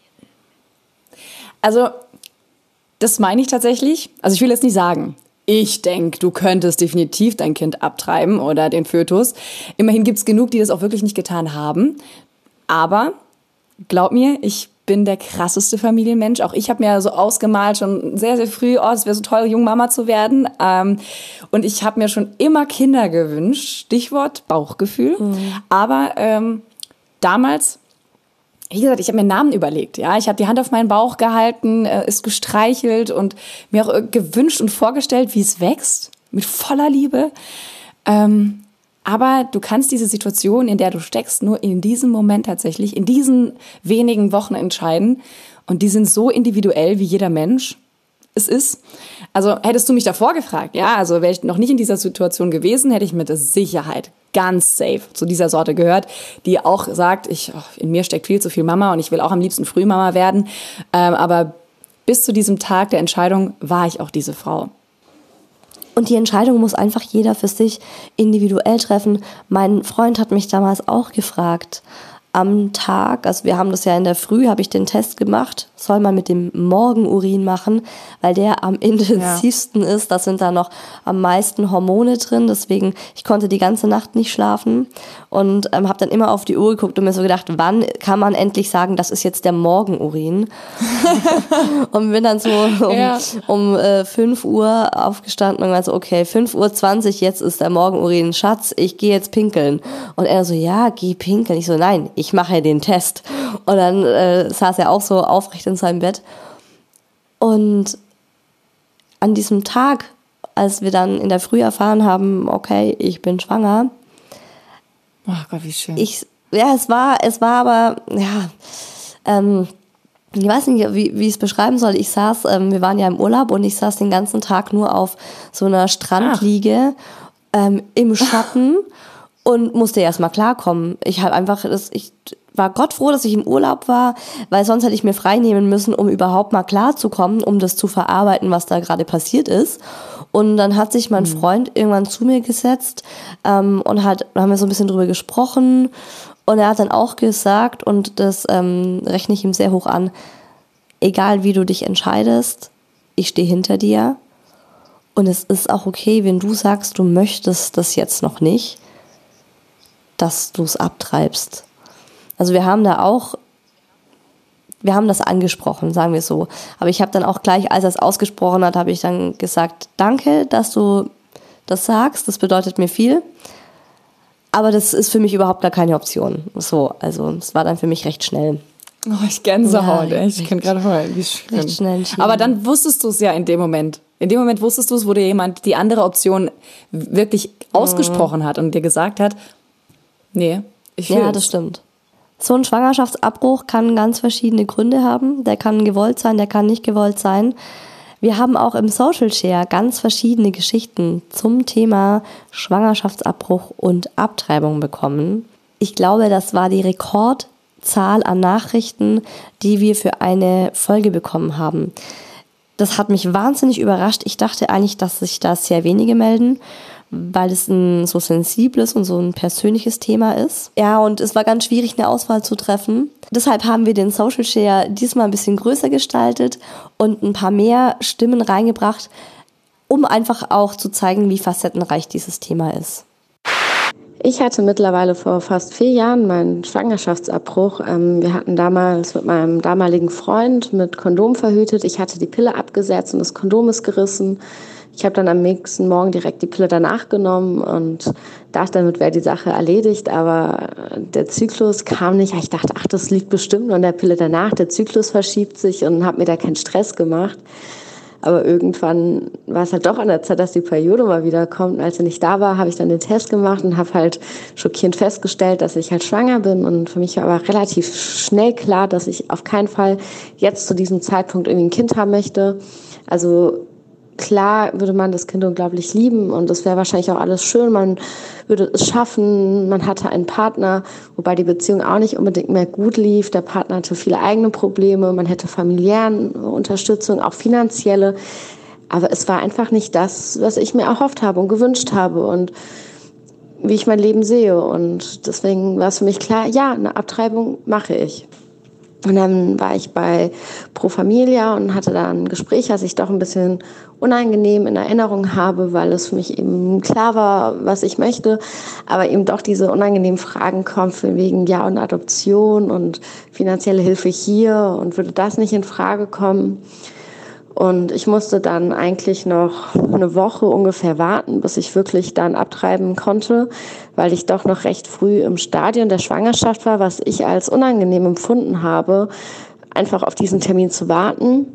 Speaker 3: Also, das meine ich tatsächlich. Also ich will jetzt nicht sagen, ich denke, du könntest definitiv dein Kind abtreiben oder den Fötus. Immerhin gibt es genug, die das auch wirklich nicht getan haben. Aber glaub mir, ich bin der krasseste Familienmensch. Auch ich habe mir so ausgemalt, schon sehr, sehr früh, oh, es wäre so toll, Jungmama zu werden. Ähm, und ich habe mir schon immer Kinder gewünscht. Stichwort Bauchgefühl. Mhm. Aber ähm, damals, wie gesagt, ich habe mir einen Namen überlegt. Ja, ich habe die Hand auf meinen Bauch gehalten, äh, es gestreichelt und mir auch gewünscht und vorgestellt, wie es wächst. Mit voller Liebe. Ähm, Aber du kannst diese Situation, in der du steckst, nur in diesem Moment tatsächlich, in diesen wenigen Wochen entscheiden. Und die sind so individuell, wie jeder Mensch es ist. Also hättest du mich davor gefragt, ja, also wäre ich noch nicht in dieser Situation gewesen, hätte ich mit Sicherheit ganz safe zu dieser Sorte gehört, die auch sagt, ich, oh, in mir steckt viel zu viel Mama und ich will auch am liebsten Frühmama werden. Ähm, aber bis zu diesem Tag der Entscheidung war ich auch diese Frau.
Speaker 2: Und die Entscheidung muss einfach jeder für sich individuell treffen. Mein Freund hat mich damals auch gefragt, am Tag, also wir haben das ja in der Früh, habe ich den Test gemacht, soll man mit dem Morgenurin machen, weil der am intensivsten ja. ist, da sind da noch am meisten Hormone drin, deswegen, ich konnte die ganze Nacht nicht schlafen und ähm, habe dann immer auf die Uhr geguckt und mir so gedacht, wann kann man endlich sagen, das ist jetzt der Morgenurin? Und bin dann so um, ja. um äh, fünf Uhr aufgestanden und war so, okay, fünf Uhr zwanzig, jetzt ist der Morgenurin, Schatz, ich gehe jetzt pinkeln. Und er so, ja, geh pinkeln. Ich so, nein, ich mache ja den Test. Und dann äh, saß er auch so aufrecht in seinem Bett. Und an diesem Tag, als wir dann in der Früh erfahren haben, okay, ich bin schwanger.
Speaker 3: Ach Gott, wie schön.
Speaker 2: Ich, ja, es war, es war aber, ja, ähm, ich weiß nicht, wie, wie ich es beschreiben soll. Ich saß, ähm, wir waren ja im Urlaub und ich saß den ganzen Tag nur auf so einer Strandliege ähm, im Schatten und musste erstmal klarkommen. Ich habe einfach, das, ich war Gott froh, dass ich im Urlaub war, weil sonst hätte ich mir frei nehmen müssen, um überhaupt mal klarzukommen, um das zu verarbeiten, was da gerade passiert ist. Und dann hat sich mein mhm. Freund irgendwann zu mir gesetzt ähm, und hat, haben wir so ein bisschen drüber gesprochen. Und er hat dann auch gesagt, und das ähm, rechne ich ihm sehr hoch an, egal wie du dich entscheidest, ich stehe hinter dir. Und es ist auch okay, wenn du sagst, du möchtest das jetzt noch nicht, dass du es abtreibst. Also wir haben da auch, wir haben das angesprochen, sagen wir so. Aber ich habe dann auch gleich, als er es ausgesprochen hat, habe ich dann gesagt, danke, dass du das sagst, das bedeutet mir viel. Aber das ist für mich überhaupt gar keine Option. So, also es war dann für mich recht schnell.
Speaker 3: Oh, ich Gänsehaut,
Speaker 2: ja,
Speaker 3: ich kann gerade heulen, wie schön.
Speaker 2: Recht schnell entschieden.
Speaker 3: Aber dann wusstest du es ja in dem Moment. In dem Moment wusstest du es, wo dir jemand die andere Option wirklich ausgesprochen hat und dir gesagt hat, nee, ich will.
Speaker 2: Ja, das stimmt. So ein Schwangerschaftsabbruch kann ganz verschiedene Gründe haben. Der kann gewollt sein, der kann nicht gewollt sein. Wir haben auch im Social Share ganz verschiedene Geschichten zum Thema Schwangerschaftsabbruch und Abtreibung bekommen. Ich glaube, das war die Rekordzahl an Nachrichten, die wir für eine Folge bekommen haben. Das hat mich wahnsinnig überrascht. Ich dachte eigentlich, dass sich da sehr wenige melden, weil es ein so sensibles und so ein persönliches Thema ist. Ja, und es war ganz schwierig, eine Auswahl zu treffen. Deshalb haben wir den Social Share diesmal ein bisschen größer gestaltet und ein paar mehr Stimmen reingebracht, um einfach auch zu zeigen, wie facettenreich dieses Thema ist.
Speaker 5: Ich hatte mittlerweile vor fast vier Jahren meinen Schwangerschaftsabbruch. Wir hatten damals mit meinem damaligen Freund mit Kondom verhütet. Ich hatte die Pille abgesetzt und das Kondom ist gerissen. Ich habe dann am nächsten Morgen direkt die Pille danach genommen und dachte, damit wäre die Sache erledigt. Aber der Zyklus kam nicht. Ich dachte, ach, das liegt bestimmt nur an der Pille danach. Der Zyklus verschiebt sich und habe mir da keinen Stress gemacht. Aber irgendwann war es halt doch an der Zeit, dass die Periode mal wieder kommt. Und als sie nicht da war, habe ich dann den Test gemacht und habe halt schockierend festgestellt, dass ich halt schwanger bin. Und für mich war aber relativ schnell klar, dass ich auf keinen Fall jetzt zu diesem Zeitpunkt irgendwie ein Kind haben möchte. Also klar würde man das Kind unglaublich lieben und es wäre wahrscheinlich auch alles schön, man würde es schaffen, man hatte einen Partner, wobei die Beziehung auch nicht unbedingt mehr gut lief, der Partner hatte viele eigene Probleme, man hätte familiären Unterstützung, auch finanzielle, aber es war einfach nicht das, was ich mir erhofft habe und gewünscht habe und wie ich mein Leben sehe und deswegen war es für mich klar, ja, eine Abtreibung mache ich. Und dann war ich bei Pro Familia und hatte da ein Gespräch, was ich doch ein bisschen unangenehm in Erinnerung habe, weil es für mich eben klar war, was ich möchte, aber eben doch diese unangenehmen Fragen kommen von wegen Ja und Adoption und finanzielle Hilfe hier und würde das nicht in Frage kommen. Und ich musste dann eigentlich noch eine Woche ungefähr warten, bis ich wirklich dann abtreiben konnte, weil ich doch noch recht früh im Stadium der Schwangerschaft war, was ich als unangenehm empfunden habe, einfach auf diesen Termin zu warten.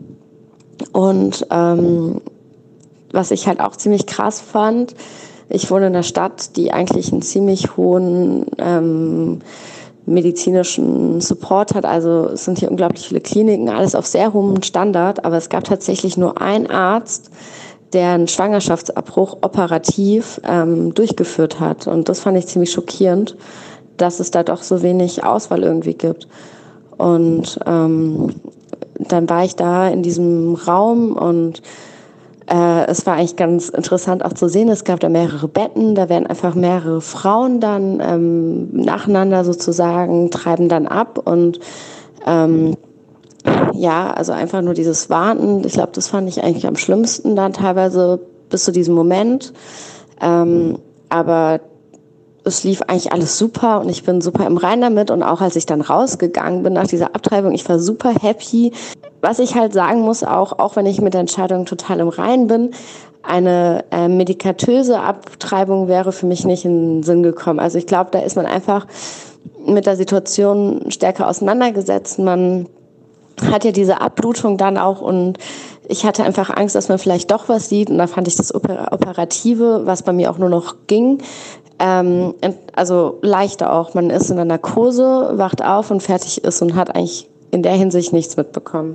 Speaker 5: Und ähm, was ich halt auch ziemlich krass fand, ich wohne in einer Stadt, die eigentlich einen ziemlich hohen ähm, medizinischen Support hat. Also es sind hier unglaublich viele Kliniken, alles auf sehr hohem Standard, aber es gab tatsächlich nur einen Arzt, der einen Schwangerschaftsabbruch operativ ähm, durchgeführt hat. Und das fand ich ziemlich schockierend, dass es da doch so wenig Auswahl irgendwie gibt. Und ähm, dann war ich da in diesem Raum und Äh, es war eigentlich ganz interessant auch zu sehen, es gab da mehrere Betten, da werden einfach mehrere Frauen dann ähm, nacheinander sozusagen, treiben dann ab und ähm, ja, also einfach nur dieses Warten, ich glaube, das fand ich eigentlich am schlimmsten dann teilweise bis zu diesem Moment, ähm, aber es lief eigentlich alles super und ich bin super im Reinen damit und auch als ich dann rausgegangen bin nach dieser Abtreibung, ich war super happy. Was ich halt sagen muss, auch, auch wenn ich mit der Entscheidung total im Reinen bin, eine äh, medikatöse Abtreibung wäre für mich nicht in den Sinn gekommen. Also ich glaube, da ist man einfach mit der Situation stärker auseinandergesetzt. Man hat ja diese Abblutung dann auch und ich hatte einfach Angst, dass man vielleicht doch was sieht und da fand ich das Oper- Operative, was bei mir auch nur noch ging, ähm, also leichter auch. Man ist in der Narkose, wacht auf und fertig ist und hat eigentlich in der Hinsicht nichts mitbekommen.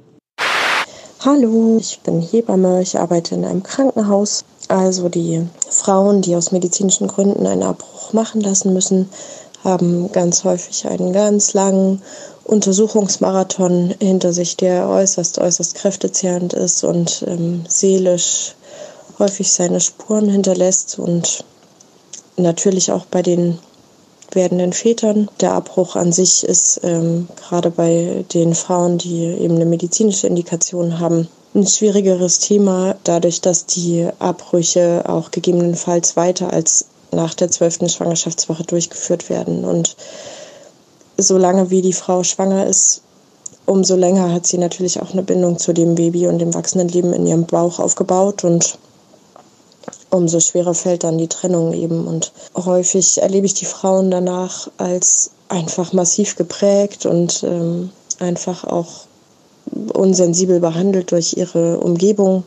Speaker 6: Hallo, ich bin Hebamme, ich arbeite in einem Krankenhaus. Also die Frauen, die aus medizinischen Gründen einen Abbruch machen lassen müssen, haben ganz häufig einen ganz langen Untersuchungsmarathon hinter sich, der äußerst, äußerst kräftezehrend ist und ähm, seelisch häufig seine Spuren hinterlässt und natürlich auch bei den werdenden Vätern. Der Abbruch an sich ist ähm, gerade bei den Frauen, die eben eine medizinische Indikation haben, ein schwierigeres Thema, dadurch, dass die Abbrüche auch gegebenenfalls weiter als nach der zwölften Schwangerschaftswoche durchgeführt werden. Und solange wie die Frau schwanger ist, umso länger hat sie natürlich auch eine Bindung zu dem Baby und dem wachsenden Leben in ihrem Bauch aufgebaut und umso schwerer fällt dann die Trennung eben. Und häufig erlebe ich die Frauen danach als einfach massiv geprägt und ähm, einfach auch unsensibel behandelt durch ihre Umgebung,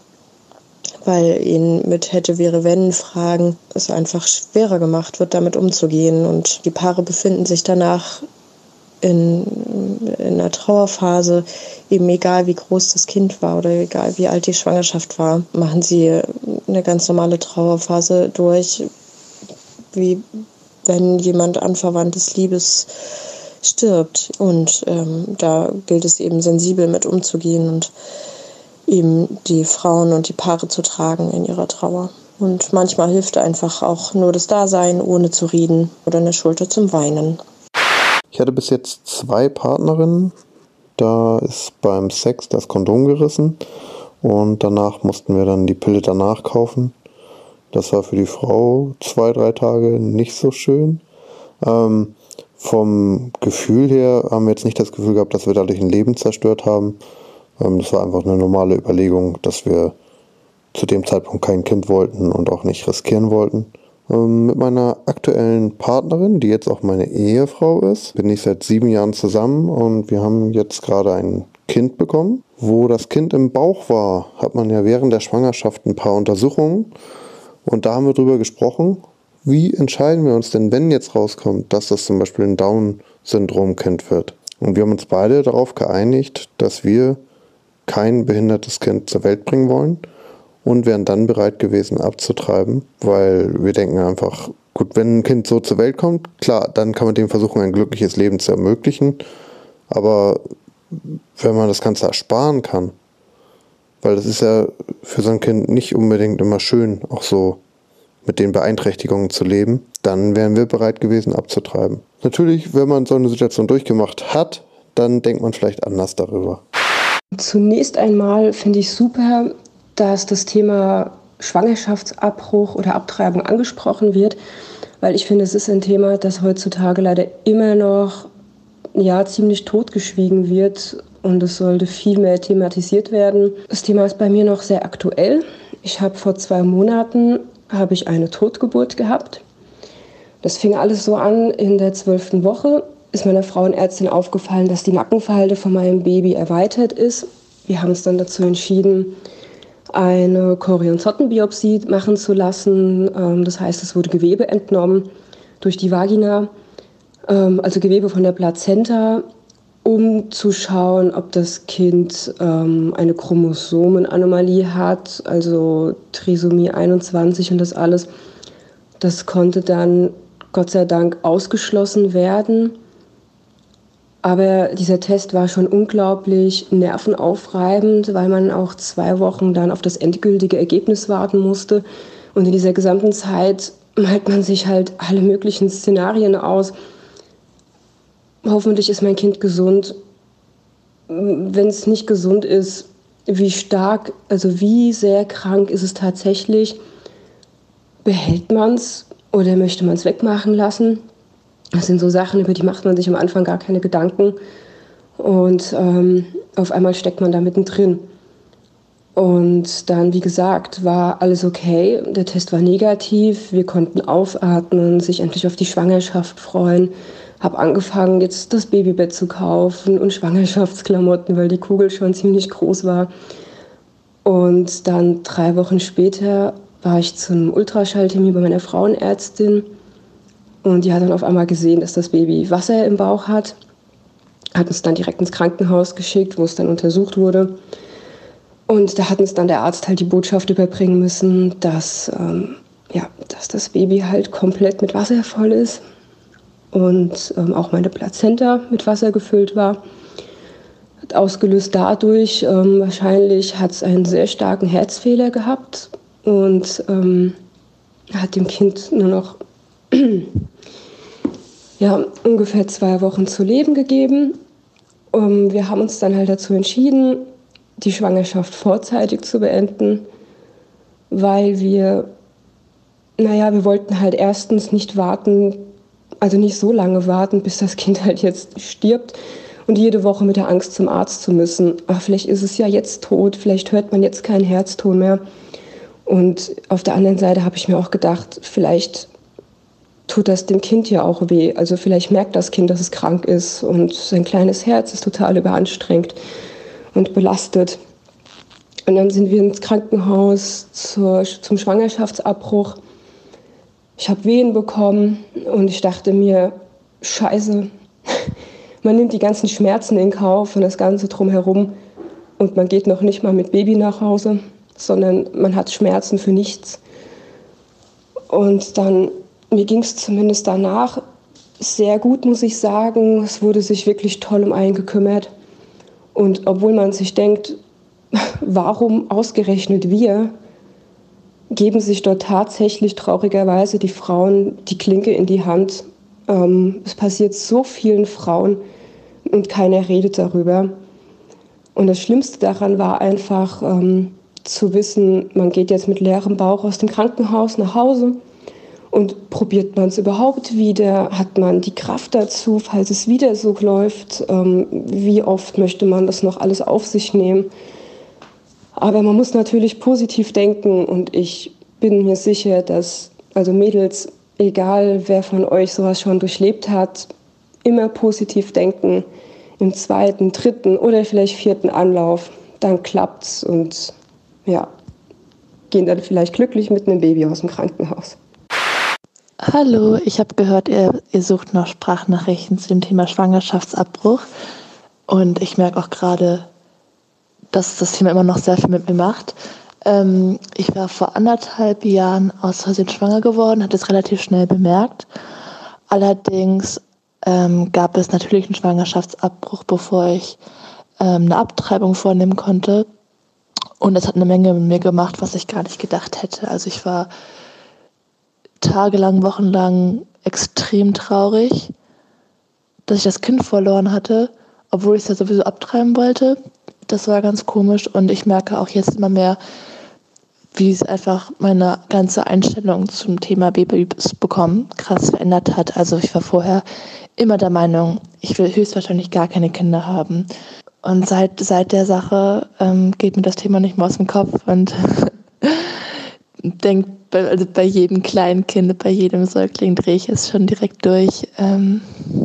Speaker 6: weil ihnen mit hätte, wäre, wenn Fragen es einfach schwerer gemacht wird, damit umzugehen. Und die Paare befinden sich danach in, in einer Trauerphase, eben egal wie groß das Kind war oder egal wie alt die Schwangerschaft war, machen sie eine ganz normale Trauerphase durch, wie wenn jemand anverwandtes Liebes stirbt. Und ähm, da gilt es eben sensibel mit umzugehen und eben die Frauen und die Paare zu tragen in ihrer Trauer. Und manchmal hilft einfach auch nur das Dasein, ohne zu reden oder eine Schulter zum Weinen.
Speaker 7: Ich hatte bis jetzt zwei Partnerinnen. Da ist beim Sex das Kondom gerissen und danach mussten wir dann die Pille danach kaufen. Das war für die Frau zwei, drei Tage nicht so schön. Ähm, vom Gefühl her haben wir jetzt nicht das Gefühl gehabt, dass wir dadurch ein Leben zerstört haben. Ähm, das war einfach eine normale Überlegung, dass wir zu dem Zeitpunkt kein Kind wollten und auch nicht riskieren wollten. Ähm, mit meiner aktuellen Partnerin, die jetzt auch meine Ehefrau ist, bin ich seit sieben Jahren zusammen und wir haben jetzt gerade ein Kind bekommen. Wo das Kind im Bauch war, hat man ja während der Schwangerschaft ein paar Untersuchungen und da haben wir drüber gesprochen, wie entscheiden wir uns denn, wenn jetzt rauskommt, dass das zum Beispiel ein Down-Syndrom-Kind wird. Und wir haben uns beide darauf geeinigt, dass wir kein behindertes Kind zur Welt bringen wollen und wären dann bereit gewesen abzutreiben, weil wir denken einfach, gut, wenn ein Kind so zur Welt kommt, klar, dann kann man dem versuchen, ein glückliches Leben zu ermöglichen, aber wenn man das Ganze ersparen kann, weil das ist ja für so ein Kind nicht unbedingt immer schön, auch so mit den Beeinträchtigungen zu leben, dann wären wir bereit gewesen abzutreiben. Natürlich, wenn man so eine Situation durchgemacht hat, dann denkt man vielleicht anders darüber.
Speaker 8: Zunächst einmal finde ich super, dass das Thema Schwangerschaftsabbruch oder Abtreibung angesprochen wird, weil ich finde, es ist ein Thema, das heutzutage leider immer noch ja, ziemlich totgeschwiegen wird und es sollte viel mehr thematisiert werden. Das Thema ist bei mir noch sehr aktuell. Ich habe vor zwei Monaten habe ich eine Totgeburt gehabt. Das fing alles so an, in der zwölften Woche ist meiner Frauenärztin aufgefallen, dass die Nackenfalte von meinem Baby erweitert ist. Wir haben uns dann dazu entschieden, eine Chorionsottenbiopsie machen zu lassen. Das heißt, es wurde Gewebe entnommen durch die Vagina, also Gewebe von der Plazenta, um zu schauen, ob das Kind eine Chromosomenanomalie hat, also Trisomie einundzwanzig und das alles. Das konnte dann Gott sei Dank ausgeschlossen werden. Aber dieser Test war schon unglaublich nervenaufreibend, weil man auch zwei Wochen dann auf das endgültige Ergebnis warten musste. Und in dieser gesamten Zeit malt man sich halt alle möglichen Szenarien aus. Hoffentlich ist mein Kind gesund. Wenn es nicht gesund ist, wie stark, also wie sehr krank ist es tatsächlich? Behält man es oder möchte man es wegmachen lassen? Das sind so Sachen, über die macht man sich am Anfang gar keine Gedanken. Und ähm, auf einmal steckt man da mittendrin. Und dann, wie gesagt, war alles okay. Der Test war negativ. Wir konnten aufatmen, sich endlich auf die Schwangerschaft freuen. Habe angefangen, jetzt das Babybett zu kaufen und Schwangerschaftsklamotten, weil die Kugel schon ziemlich groß war. Und dann drei Wochen später war ich zum Ultraschalltermin bei meiner Frauenärztin. Und die hat dann auf einmal gesehen, dass das Baby Wasser im Bauch hat. Hat uns dann direkt ins Krankenhaus geschickt, wo es dann untersucht wurde. Und da hat uns dann der Arzt halt die Botschaft überbringen müssen, dass, ähm, ja, dass das Baby halt komplett mit Wasser voll ist. Und ähm, auch meine Plazenta mit Wasser gefüllt war. Ausgelöst dadurch, ähm, wahrscheinlich hat es einen sehr starken Herzfehler gehabt und ähm, hat dem Kind nur noch ja, ungefähr zwei Wochen zu leben gegeben. Um, wir haben uns dann halt dazu entschieden, die Schwangerschaft vorzeitig zu beenden, weil wir, naja, wir wollten halt erstens nicht warten, also nicht so lange warten, bis das Kind halt jetzt stirbt und jede Woche mit der Angst zum Arzt zu müssen. Ach, vielleicht ist es ja jetzt tot, vielleicht hört man jetzt keinen Herzton mehr. Und auf der anderen Seite habe ich mir auch gedacht, vielleicht tut das dem Kind ja auch weh. Also vielleicht merkt das Kind, dass es krank ist und sein kleines Herz ist total überanstrengt und belastet. Und dann sind wir ins Krankenhaus zur, zum Schwangerschaftsabbruch. Ich habe Wehen bekommen und ich dachte mir, scheiße, man nimmt die ganzen Schmerzen in Kauf und das Ganze drumherum und man geht noch nicht mal mit Baby nach Hause, sondern man hat Schmerzen für nichts. Und dann, mir ging es zumindest danach sehr gut, muss ich sagen. Es wurde sich wirklich toll um einen gekümmert. Und obwohl man sich denkt, warum ausgerechnet wir, geben sich dort tatsächlich traurigerweise die Frauen die Klinke in die Hand. Ähm, es passiert so vielen Frauen und keiner redet darüber. Und das Schlimmste daran war einfach ähm, zu wissen, man geht jetzt mit leerem Bauch aus dem Krankenhaus nach Hause und probiert man es überhaupt wieder? Hat man die Kraft dazu, falls es wieder so läuft? Ähm, wie oft möchte man das noch alles auf sich nehmen? Aber man muss natürlich positiv denken und ich bin mir sicher, dass, also Mädels, egal wer von euch sowas schon durchlebt hat, immer positiv denken, im zweiten, dritten oder vielleicht vierten Anlauf, dann klappt's und ja, gehen dann vielleicht glücklich mit einem Baby aus dem Krankenhaus.
Speaker 9: Hallo, ich habe gehört, ihr, ihr sucht noch Sprachnachrichten zu dem Thema Schwangerschaftsabbruch und ich merke auch gerade, dass das Thema immer noch sehr viel mit mir macht. Ähm, ich war vor anderthalb Jahren aus Versehen schwanger geworden, hatte es relativ schnell bemerkt. Allerdings ähm, gab es natürlich einen Schwangerschaftsabbruch, bevor ich ähm, eine Abtreibung vornehmen konnte. Und das hat eine Menge mit mir gemacht, was ich gar nicht gedacht hätte. Also ich war tagelang, wochenlang extrem traurig, dass ich das Kind verloren hatte, obwohl ich es ja sowieso abtreiben wollte. Das war ganz komisch und ich merke auch jetzt immer mehr, wie es einfach meine ganze Einstellung zum Thema Babys bekommen krass verändert hat. Also ich war vorher immer der Meinung, ich will höchstwahrscheinlich gar keine Kinder haben. Und seit, seit der Sache ähm, geht mir das Thema nicht mehr aus dem Kopf und denke, bei, also bei jedem kleinen Kind, bei jedem Säugling drehe ich es schon direkt durch. Ähm,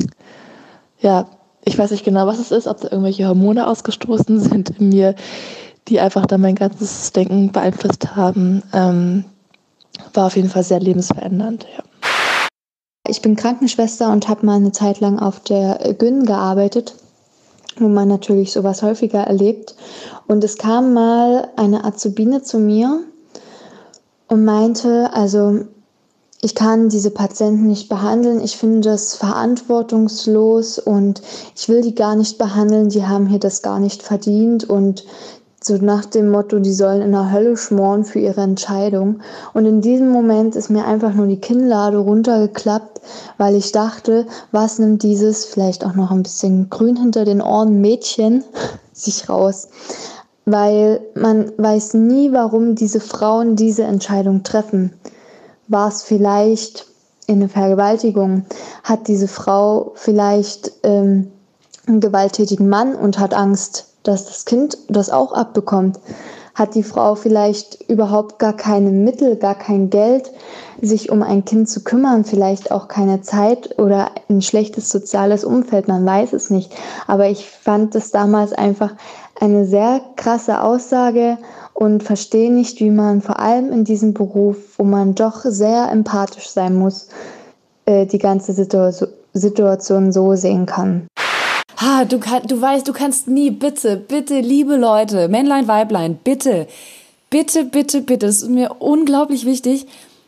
Speaker 9: ja, ich weiß nicht genau, was es ist, ob da irgendwelche Hormone ausgestoßen sind in mir, die einfach dann mein ganzes Denken beeinflusst haben. Ähm, war auf jeden Fall sehr lebensverändernd. Ja.
Speaker 10: Ich bin Krankenschwester und habe mal eine Zeit lang auf der Gyn gearbeitet, wo man natürlich sowas häufiger erlebt. Und es kam mal eine Azubine zu mir und meinte, also ich kann diese Patienten nicht behandeln, ich finde das verantwortungslos und ich will die gar nicht behandeln, die haben hier das gar nicht verdient und so nach dem Motto, die sollen in der Hölle schmoren für ihre Entscheidung. Und in diesem Moment ist mir einfach nur die Kinnlade runtergeklappt, weil ich dachte, was nimmt dieses vielleicht auch noch ein bisschen grün hinter den Ohren Mädchen sich raus? Weil man weiß nie, warum diese Frauen diese Entscheidung treffen. War es vielleicht eine Vergewaltigung? Hat diese Frau vielleicht ähm, einen gewalttätigen Mann und hat Angst, dass das Kind das auch abbekommt? Hat die Frau vielleicht überhaupt gar keine Mittel, gar kein Geld, sich um ein Kind zu kümmern, vielleicht auch keine Zeit oder ein schlechtes soziales Umfeld, man weiß es nicht. Aber ich fand das damals einfach eine sehr krasse Aussage und verstehe nicht, wie man vor allem in diesem Beruf, wo man doch sehr empathisch sein muss, die ganze Situation so sehen kann.
Speaker 3: Ha, du, kann, du weißt, du kannst nie, bitte, bitte, liebe Leute, Männlein, Weiblein, bitte, bitte, bitte, bitte, das ist mir unglaublich wichtig,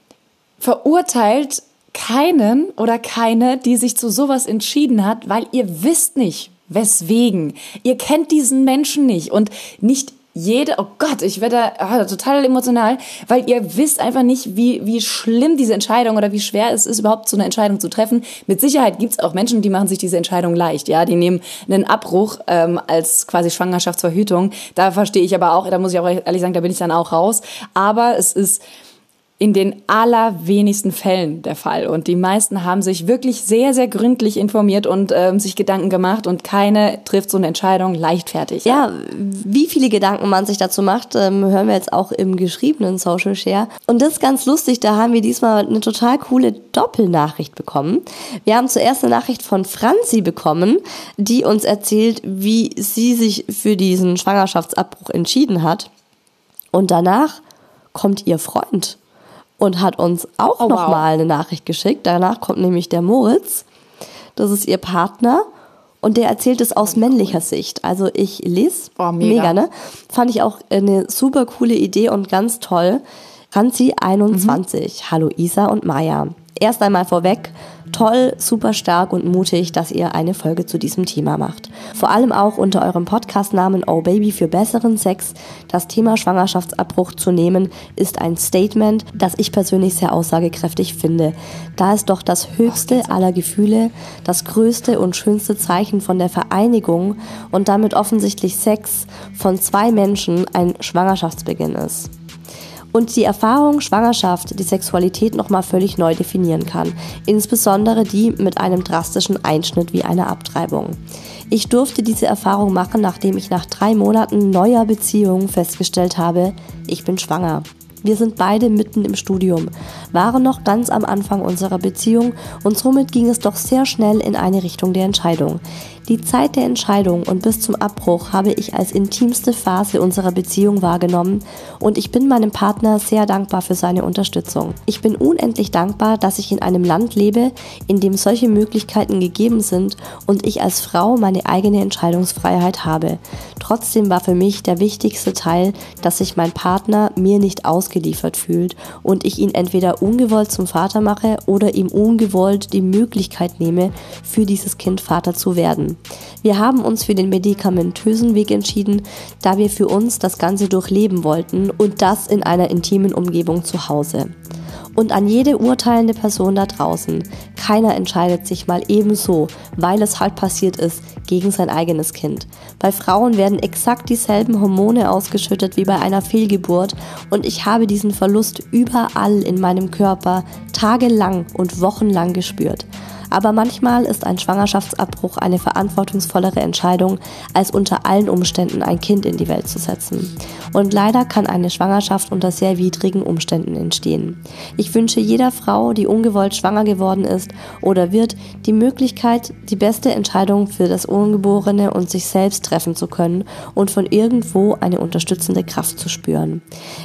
Speaker 3: verurteilt keinen oder keine, die sich zu sowas entschieden hat, weil ihr wisst nicht, weswegen. Ihr kennt diesen Menschen nicht und nicht jede, oh Gott, ich werde ah, total emotional, weil ihr wisst einfach nicht, wie wie schlimm diese Entscheidung oder wie schwer es ist, überhaupt so eine Entscheidung zu treffen. Mit Sicherheit gibt's auch Menschen, die machen sich diese Entscheidung leicht, ja, die nehmen einen Abbruch ähm, als quasi Schwangerschaftsverhütung. Da verstehe ich aber auch, da muss ich auch ehrlich sagen, da bin ich dann auch raus. Aber es ist in den allerwenigsten Fällen der Fall. Und die meisten haben sich wirklich sehr, sehr gründlich informiert und ähm, sich Gedanken gemacht und keine trifft so eine Entscheidung leichtfertig.
Speaker 2: Ja, wie viele Gedanken man sich dazu macht, ähm, hören wir jetzt auch im geschriebenen Social Share. Und das ist ganz lustig, da haben wir diesmal eine total coole Doppelnachricht bekommen. Wir haben zuerst eine Nachricht von Franzi bekommen, die uns erzählt, wie sie sich für diesen Schwangerschaftsabbruch entschieden hat. Und danach kommt ihr Freund und hat uns auch oh, nochmal wow. eine Nachricht geschickt. Danach kommt nämlich der Moritz, das ist ihr Partner und der erzählt es aus männlicher Sicht. Also ich lese, oh, mega. mega, ne? Fand ich auch eine super coole Idee und ganz toll. Franzi einundzwanzig, mhm. Hallo Isa und Maja. Erst einmal vorweg, toll, super stark und mutig, dass ihr eine Folge zu diesem Thema macht. Vor allem auch unter eurem Podcastnamen Oh Baby für besseren Sex das Thema Schwangerschaftsabbruch zu nehmen, ist ein Statement, das ich persönlich sehr aussagekräftig finde, da es doch das höchste aller Gefühle, das größte und schönste Zeichen von der Vereinigung und damit offensichtlich Sex von zwei Menschen ein Schwangerschaftsbeginn ist. Und die Erfahrung Schwangerschaft die Sexualität nochmal völlig neu definieren kann. Insbesondere die mit einem drastischen Einschnitt wie einer Abtreibung. Ich durfte diese Erfahrung machen, nachdem ich nach drei Monaten neuer Beziehung festgestellt habe, ich bin schwanger. Wir sind beide mitten im Studium, waren noch ganz am Anfang unserer Beziehung und somit ging es doch sehr schnell in eine Richtung der Entscheidung. Die Zeit der Entscheidung und bis zum Abbruch habe ich als intimste Phase unserer Beziehung wahrgenommen und ich bin meinem Partner sehr dankbar für seine Unterstützung. Ich bin unendlich dankbar, dass ich in einem Land lebe, in dem solche Möglichkeiten gegeben sind und ich als Frau meine eigene Entscheidungsfreiheit habe. Trotzdem war für mich der wichtigste Teil, dass sich mein Partner mir nicht ausgeliefert fühlt und ich ihn entweder ungewollt zum Vater mache oder ihm ungewollt die Möglichkeit nehme, für dieses Kind Vater zu werden. Wir haben uns für den medikamentösen Weg entschieden, da wir für uns das Ganze durchleben wollten und das in einer intimen Umgebung zu Hause. Und an jede urteilende Person da draußen, keiner entscheidet sich mal ebenso, weil es halt passiert ist, gegen sein eigenes Kind. Bei Frauen werden exakt dieselben Hormone ausgeschüttet wie bei einer Fehlgeburt und ich habe diesen Verlust überall in meinem Körper tagelang und wochenlang gespürt. Aber manchmal ist ein Schwangerschaftsabbruch eine verantwortungsvollere Entscheidung, als unter allen Umständen ein Kind in die Welt zu setzen. Und leider kann eine Schwangerschaft unter sehr widrigen Umständen entstehen. Ich wünsche jeder Frau, die ungewollt schwanger geworden ist oder wird, die Möglichkeit, die beste Entscheidung für das Ungeborene und sich selbst treffen zu können und von irgendwo eine unterstützende Kraft zu spüren.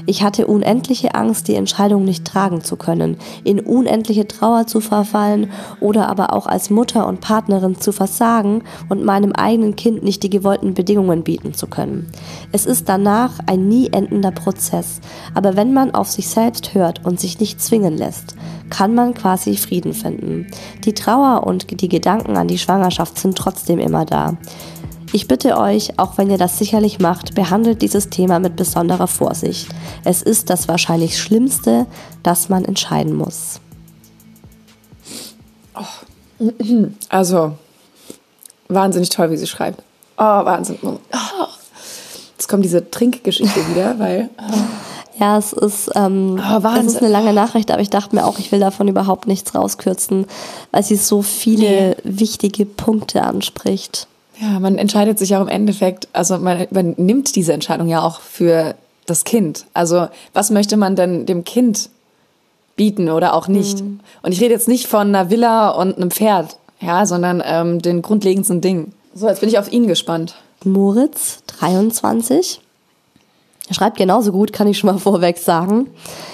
Speaker 2: Ich hatte unendliche Angst, die Entscheidung nicht tragen zu können, in unendliche Trauer zu verfallen oder aber auch als Mutter und Partnerin zu versagen und meinem eigenen Kind nicht die gewollten Bedingungen bieten zu können. Es ist danach ein nie endender Prozess, aber wenn man auf sich selbst hört und sich nicht zwingen lässt, kann man quasi Frieden finden. Die Trauer und die Gedanken an die Schwangerschaft sind trotzdem immer da. Ich bitte euch, auch wenn ihr das sicherlich macht, behandelt dieses Thema mit besonderer Vorsicht. Es ist das wahrscheinlich Schlimmste, das man entscheiden muss.
Speaker 3: Oh. Also, wahnsinnig toll, wie sie schreibt. Oh, Wahnsinn. Oh. Jetzt kommt diese Trinkgeschichte wieder, weil... Oh.
Speaker 2: Ja, es ist, ähm, oh, es ist eine lange Nachricht, aber ich dachte mir auch, ich will davon überhaupt nichts rauskürzen, weil sie so viele nee. wichtige Punkte anspricht.
Speaker 3: Ja, man entscheidet sich auch im Endeffekt, also man, man nimmt diese Entscheidung ja auch für das Kind. Also was möchte man denn dem Kind bieten oder auch nicht? Mhm. Und ich rede jetzt nicht von einer Villa und einem Pferd, ja, sondern ähm, den grundlegendsten Dingen. So, jetzt bin ich auf ihn gespannt.
Speaker 2: Moritz, dreiundzwanzig. Er schreibt genauso gut, kann ich schon mal vorweg sagen.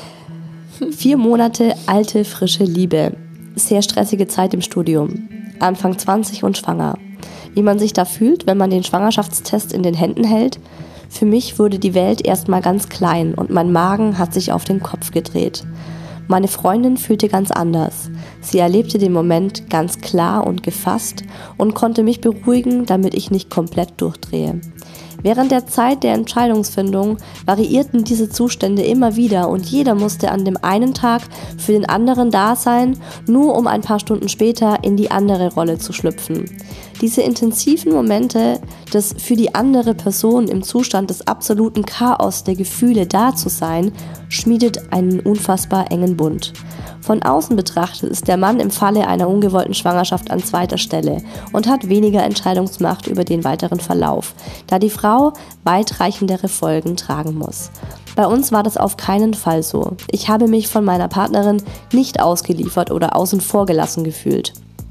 Speaker 2: Vier Monate alte, frische Liebe. Sehr stressige Zeit im Studium. Anfang zwanzig und schwanger. Wie man sich da fühlt, wenn man den Schwangerschaftstest in den Händen hält? Für mich wurde die Welt erstmal ganz klein und mein Magen hat sich auf den Kopf gedreht. Meine Freundin fühlte ganz anders. Sie erlebte den Moment ganz klar und gefasst und konnte mich beruhigen, damit ich nicht komplett durchdrehe. Während der Zeit der Entscheidungsfindung variierten diese Zustände immer wieder und jeder musste an dem einen Tag für den anderen da sein, nur um ein paar Stunden später in die andere Rolle zu schlüpfen. Diese intensiven Momente, des für die andere Person im Zustand des absoluten Chaos der Gefühle da zu sein, schmiedet einen unfassbar engen Bund. Von außen betrachtet ist der Mann im Falle einer ungewollten Schwangerschaft an zweiter Stelle und hat weniger Entscheidungsmacht über den weiteren Verlauf, da die Frau weitreichendere Folgen tragen muss. Bei uns war das auf keinen Fall so. Ich habe mich von meiner Partnerin nicht ausgeliefert oder außen vor gelassen gefühlt,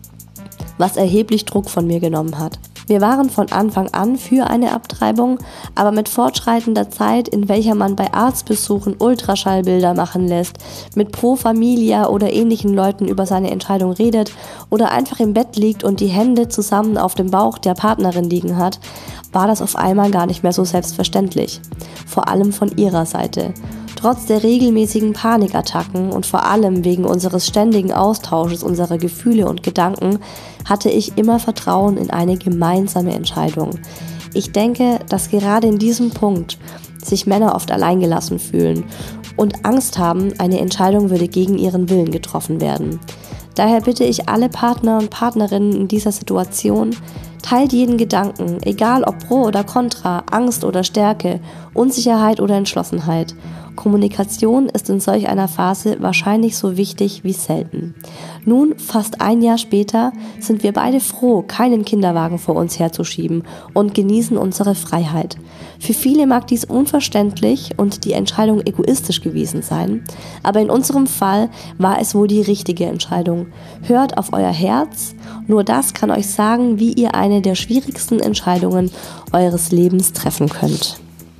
Speaker 2: was erheblich Druck von mir genommen hat. Wir waren von Anfang an für eine Abtreibung, aber mit fortschreitender Zeit, in welcher man bei Arztbesuchen Ultraschallbilder machen lässt, mit Pro Familia oder ähnlichen Leuten über seine Entscheidung redet oder einfach im Bett liegt und die Hände zusammen auf dem Bauch der Partnerin liegen hat, war das auf einmal gar nicht mehr so selbstverständlich. Vor allem von ihrer Seite. Trotz der regelmäßigen Panikattacken und vor allem wegen unseres ständigen Austausches unserer Gefühle und Gedanken hatte ich immer Vertrauen in eine gemeinsame Entscheidung. Ich denke, dass gerade in diesem Punkt sich Männer oft alleingelassen fühlen und Angst haben, eine Entscheidung würde gegen ihren Willen getroffen werden. Daher bitte ich alle Partner und Partnerinnen in dieser Situation, teilt jeden Gedanken, egal ob pro oder contra, Angst oder Stärke, Unsicherheit oder Entschlossenheit. Kommunikation ist in solch einer Phase wahrscheinlich so wichtig wie selten. Nun, fast ein Jahr später, sind wir beide froh, keinen Kinderwagen vor uns herzuschieben und genießen unsere Freiheit. Für viele mag dies unverständlich und die Entscheidung egoistisch gewesen sein, aber in unserem Fall war es wohl die richtige Entscheidung. Hört auf euer Herz, nur das kann euch sagen, wie ihr eine der schwierigsten Entscheidungen eures Lebens treffen könnt.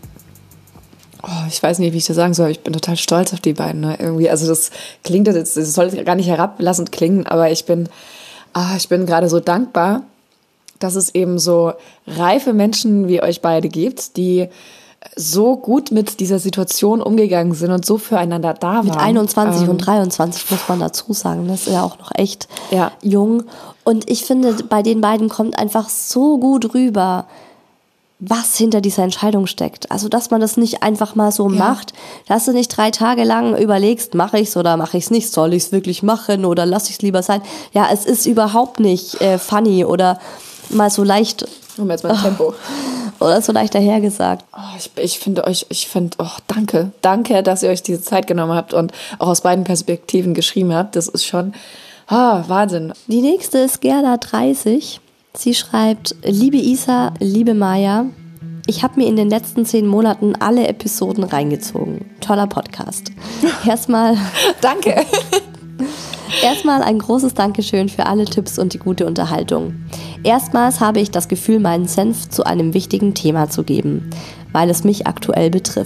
Speaker 3: Oh, ich weiß nicht, wie ich das sagen soll, aber ich bin total stolz auf die beiden. Ne? Irgendwie, also das klingt jetzt, das soll gar nicht herablassend klingen, aber ich bin, ah, ich bin gerade so dankbar, dass es eben so reife Menschen wie euch beide gibt, die so gut mit dieser Situation umgegangen sind und so füreinander da waren.
Speaker 2: Mit einundzwanzig ähm, und dreiundzwanzig muss man dazu sagen, das ist ja auch noch echt ja. jung. Und ich finde, bei den beiden kommt einfach so gut rüber, was hinter dieser Entscheidung steckt. Also, dass man das nicht einfach mal so ja. macht, dass du nicht drei Tage lang überlegst, mache ich's oder mache ich's nicht, soll ich's wirklich machen oder lass ich's lieber sein. Ja, es ist überhaupt nicht äh, funny oder mal so leicht.
Speaker 3: Um jetzt mal oh, Tempo.
Speaker 2: Oder so leicht dahergesagt.
Speaker 3: Oh, ich, ich finde euch, ich finde, oh, danke. Danke, dass ihr euch diese Zeit genommen habt und auch aus beiden Perspektiven geschrieben habt. Das ist schon, ah, Wahnsinn.
Speaker 2: Die nächste ist Gerda, dreißig. Sie schreibt, liebe Isa, liebe Maja, ich habe mir in den letzten zehn Monaten alle Episoden reingezogen. Toller Podcast. Erstmal
Speaker 3: Danke.
Speaker 2: Erstmal ein großes Dankeschön für alle Tipps und die gute Unterhaltung. Erstmals habe ich das Gefühl, meinen Senf zu einem wichtigen Thema zu geben, weil es mich aktuell betrifft.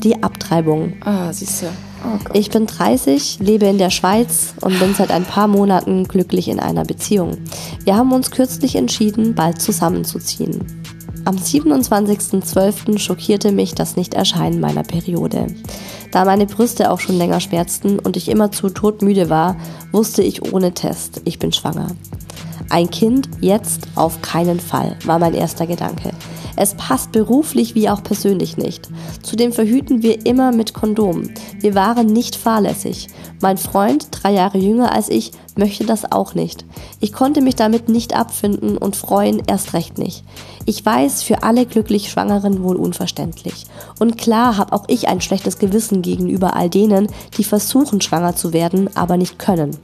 Speaker 2: die Abtreibung.
Speaker 3: Ah, siehst du. Oh Gott.
Speaker 2: Ich bin dreißig, lebe in der Schweiz und bin seit ein paar Monaten glücklich in einer Beziehung. Wir haben uns kürzlich entschieden, bald zusammenzuziehen. Am siebenundzwanzigsten zwölften schockierte mich das Nichterscheinen meiner Periode. Da meine Brüste auch schon länger schmerzten und ich immerzu todmüde war, wusste ich ohne Test, ich bin schwanger. Ein Kind jetzt auf keinen Fall, war mein erster Gedanke. Es passt beruflich wie auch persönlich nicht. Zudem verhüten wir immer mit Kondom. Wir waren nicht fahrlässig. Mein Freund, drei Jahre jünger als ich, möchte das auch nicht. Ich konnte mich damit nicht abfinden und freuen erst recht nicht. Ich weiß, für alle glücklich Schwangeren wohl unverständlich. Und klar habe auch ich ein schlechtes Gewissen gegenüber all denen, die versuchen, schwanger zu werden, aber nicht können.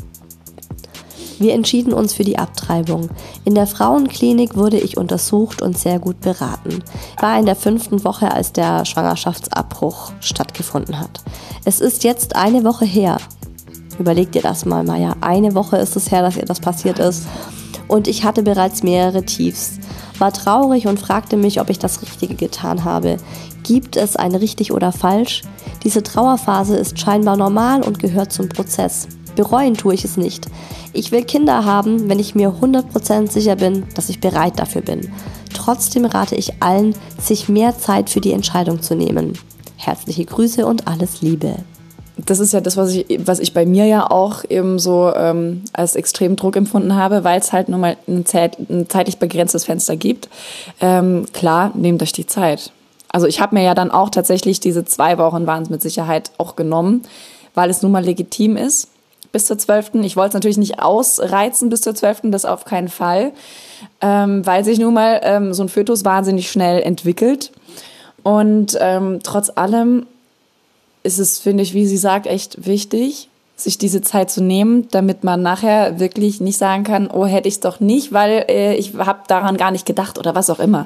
Speaker 2: Wir entschieden uns für die Abtreibung. In der Frauenklinik wurde ich untersucht und sehr gut beraten. Ich war in der fünften Woche, als der Schwangerschaftsabbruch stattgefunden hat. Es ist jetzt eine Woche her. Überleg dir das mal, Maja. Eine Woche ist es her, dass ihr das passiert ist. Und ich hatte bereits mehrere Tiefs. War traurig und fragte mich, ob ich das Richtige getan habe. Gibt es ein richtig oder falsch? Diese Trauerphase ist scheinbar normal und gehört zum Prozess. Bereuen tue ich es nicht. Ich will Kinder haben, wenn ich mir hundert Prozent sicher bin, dass ich bereit dafür bin. Trotzdem rate ich allen, sich mehr Zeit für die Entscheidung zu nehmen. Herzliche Grüße und alles Liebe.
Speaker 3: Das ist ja das, was ich, was ich bei mir ja auch eben so ähm, als extremen Druck empfunden habe, weil es halt nur mal ein, Zeit, ein zeitlich begrenztes Fenster gibt. Ähm, klar, nehmt euch die Zeit. Also ich habe mir ja dann auch tatsächlich diese zwei Wochen waren es mit Sicherheit auch genommen, weil es nun mal legitim ist. Bis zur zwölften Ich wollte es natürlich nicht ausreizen bis zur zwölften das auf keinen Fall, ähm, weil sich nun mal ähm, so ein Fötus wahnsinnig schnell entwickelt. Und ähm, trotz allem ist es, finde ich, wie sie sagt, echt wichtig, sich diese Zeit zu nehmen, damit man nachher wirklich nicht sagen kann, oh, hätte ich es doch nicht, weil äh, ich habe daran gar nicht gedacht oder was auch immer.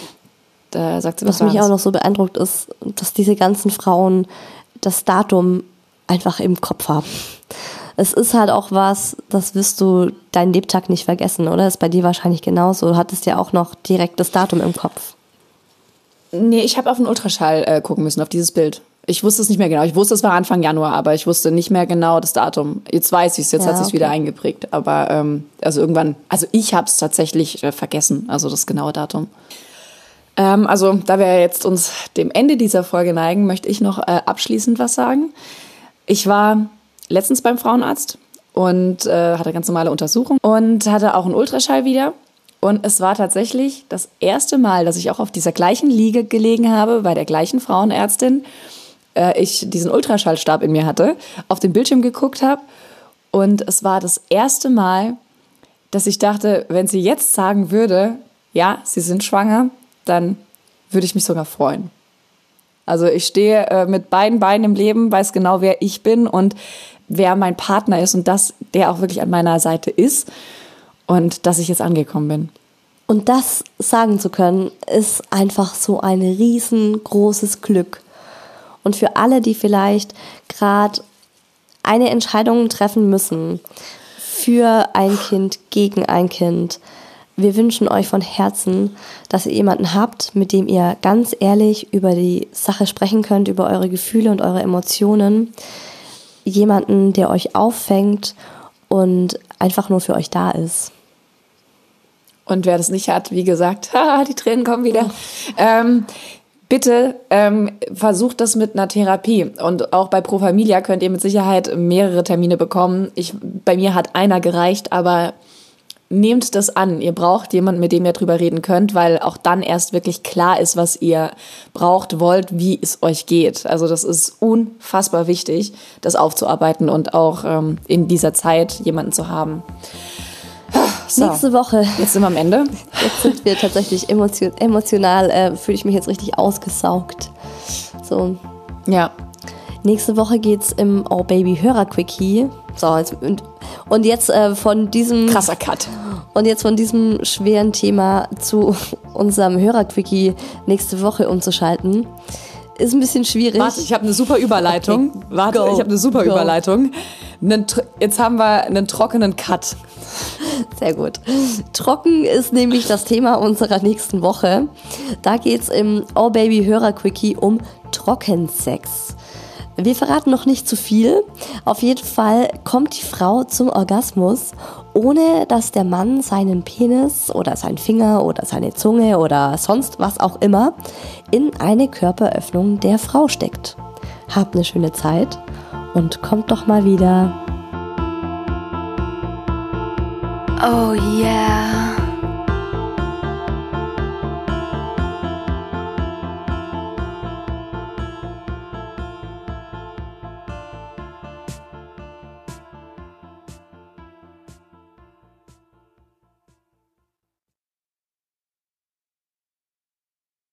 Speaker 3: Da sagt sie, was
Speaker 2: was mich auch noch so beeindruckt ist, dass diese ganzen Frauen das Datum einfach im Kopf haben. Es ist halt auch was, das wirst du deinen Lebtag nicht vergessen, oder? Ist bei dir wahrscheinlich genauso. Du hattest ja auch noch direkt das Datum im Kopf.
Speaker 3: Nee, ich habe auf den Ultraschall äh, gucken müssen, auf dieses Bild. Ich wusste es nicht mehr genau. Ich wusste, es war Anfang Januar, aber ich wusste nicht mehr genau das Datum. Jetzt weiß ich es, jetzt ja, hat es sich okay. wieder eingeprägt. Aber ähm, also irgendwann, also ich habe es tatsächlich äh, vergessen, also das genaue Datum. Ähm, also da wir jetzt uns dem Ende dieser Folge neigen, möchte ich noch äh, abschließend was sagen. Ich war letztens beim Frauenarzt und äh, hatte ganz normale Untersuchung und hatte auch einen Ultraschall wieder. Und es war tatsächlich das erste Mal, dass ich auch auf dieser gleichen Liege gelegen habe, bei der gleichen Frauenärztin, äh, ich diesen Ultraschallstab in mir hatte, auf den Bildschirm geguckt habe. Und es war das erste Mal, dass ich dachte, wenn sie jetzt sagen würde, ja, sie sind schwanger, dann würde ich mich sogar freuen. Also ich stehe äh, mit beiden Beinen im Leben, weiß genau, wer ich bin und wer mein Partner ist und dass der auch wirklich an meiner Seite ist und dass ich jetzt angekommen bin.
Speaker 2: Und das sagen zu können, ist einfach so ein riesengroßes Glück. Und für alle, die vielleicht gerade eine Entscheidung treffen müssen, für ein Kind, gegen ein Kind, wir wünschen euch von Herzen, dass ihr jemanden habt, mit dem ihr ganz ehrlich über die Sache sprechen könnt, über eure Gefühle und eure Emotionen. Jemanden, der euch auffängt und einfach nur für euch da ist.
Speaker 3: Und wer das nicht hat, wie gesagt, haha, die Tränen kommen wieder. Ähm, bitte ähm, versucht das mit einer Therapie. Und auch bei Pro Familia könnt ihr mit Sicherheit mehrere Termine bekommen. Ich, bei mir hat einer gereicht, aber nehmt das an. Ihr braucht jemanden, mit dem ihr drüber reden könnt, weil auch dann erst wirklich klar ist, was ihr braucht, wollt, wie es euch geht. Also das ist unfassbar wichtig, das aufzuarbeiten und auch ähm, in dieser Zeit jemanden zu haben. So,
Speaker 2: nächste Woche.
Speaker 3: Jetzt sind wir am Ende.
Speaker 2: Jetzt sind wir tatsächlich emotion, emotional, äh, fühle ich mich jetzt richtig ausgesaugt. So.
Speaker 3: Ja.
Speaker 2: Nächste Woche geht's im Oh Baby Hörer-Quickie. So, jetzt, und, und jetzt äh, von diesem...
Speaker 3: Krasser Cut.
Speaker 2: Und jetzt von diesem schweren Thema zu unserem Hörer-Quickie nächste Woche umzuschalten. Ist ein bisschen schwierig.
Speaker 3: Warte, ich habe eine super Überleitung.
Speaker 2: Okay.
Speaker 3: Warte,
Speaker 2: Go.
Speaker 3: ich habe eine super
Speaker 2: Go.
Speaker 3: Überleitung. Jetzt haben wir einen trockenen Cut.
Speaker 2: Sehr gut. Trocken ist nämlich das Thema unserer nächsten Woche. Da geht's im Oh Baby Hörer Quickie um Trockensex. Wir verraten noch nicht zu viel. Auf jeden Fall kommt die Frau zum Orgasmus, ohne dass der Mann seinen Penis oder seinen Finger oder seine Zunge oder sonst was auch immer in eine Körperöffnung der Frau steckt. Habt eine schöne Zeit und kommt doch mal wieder.
Speaker 11: Oh yeah.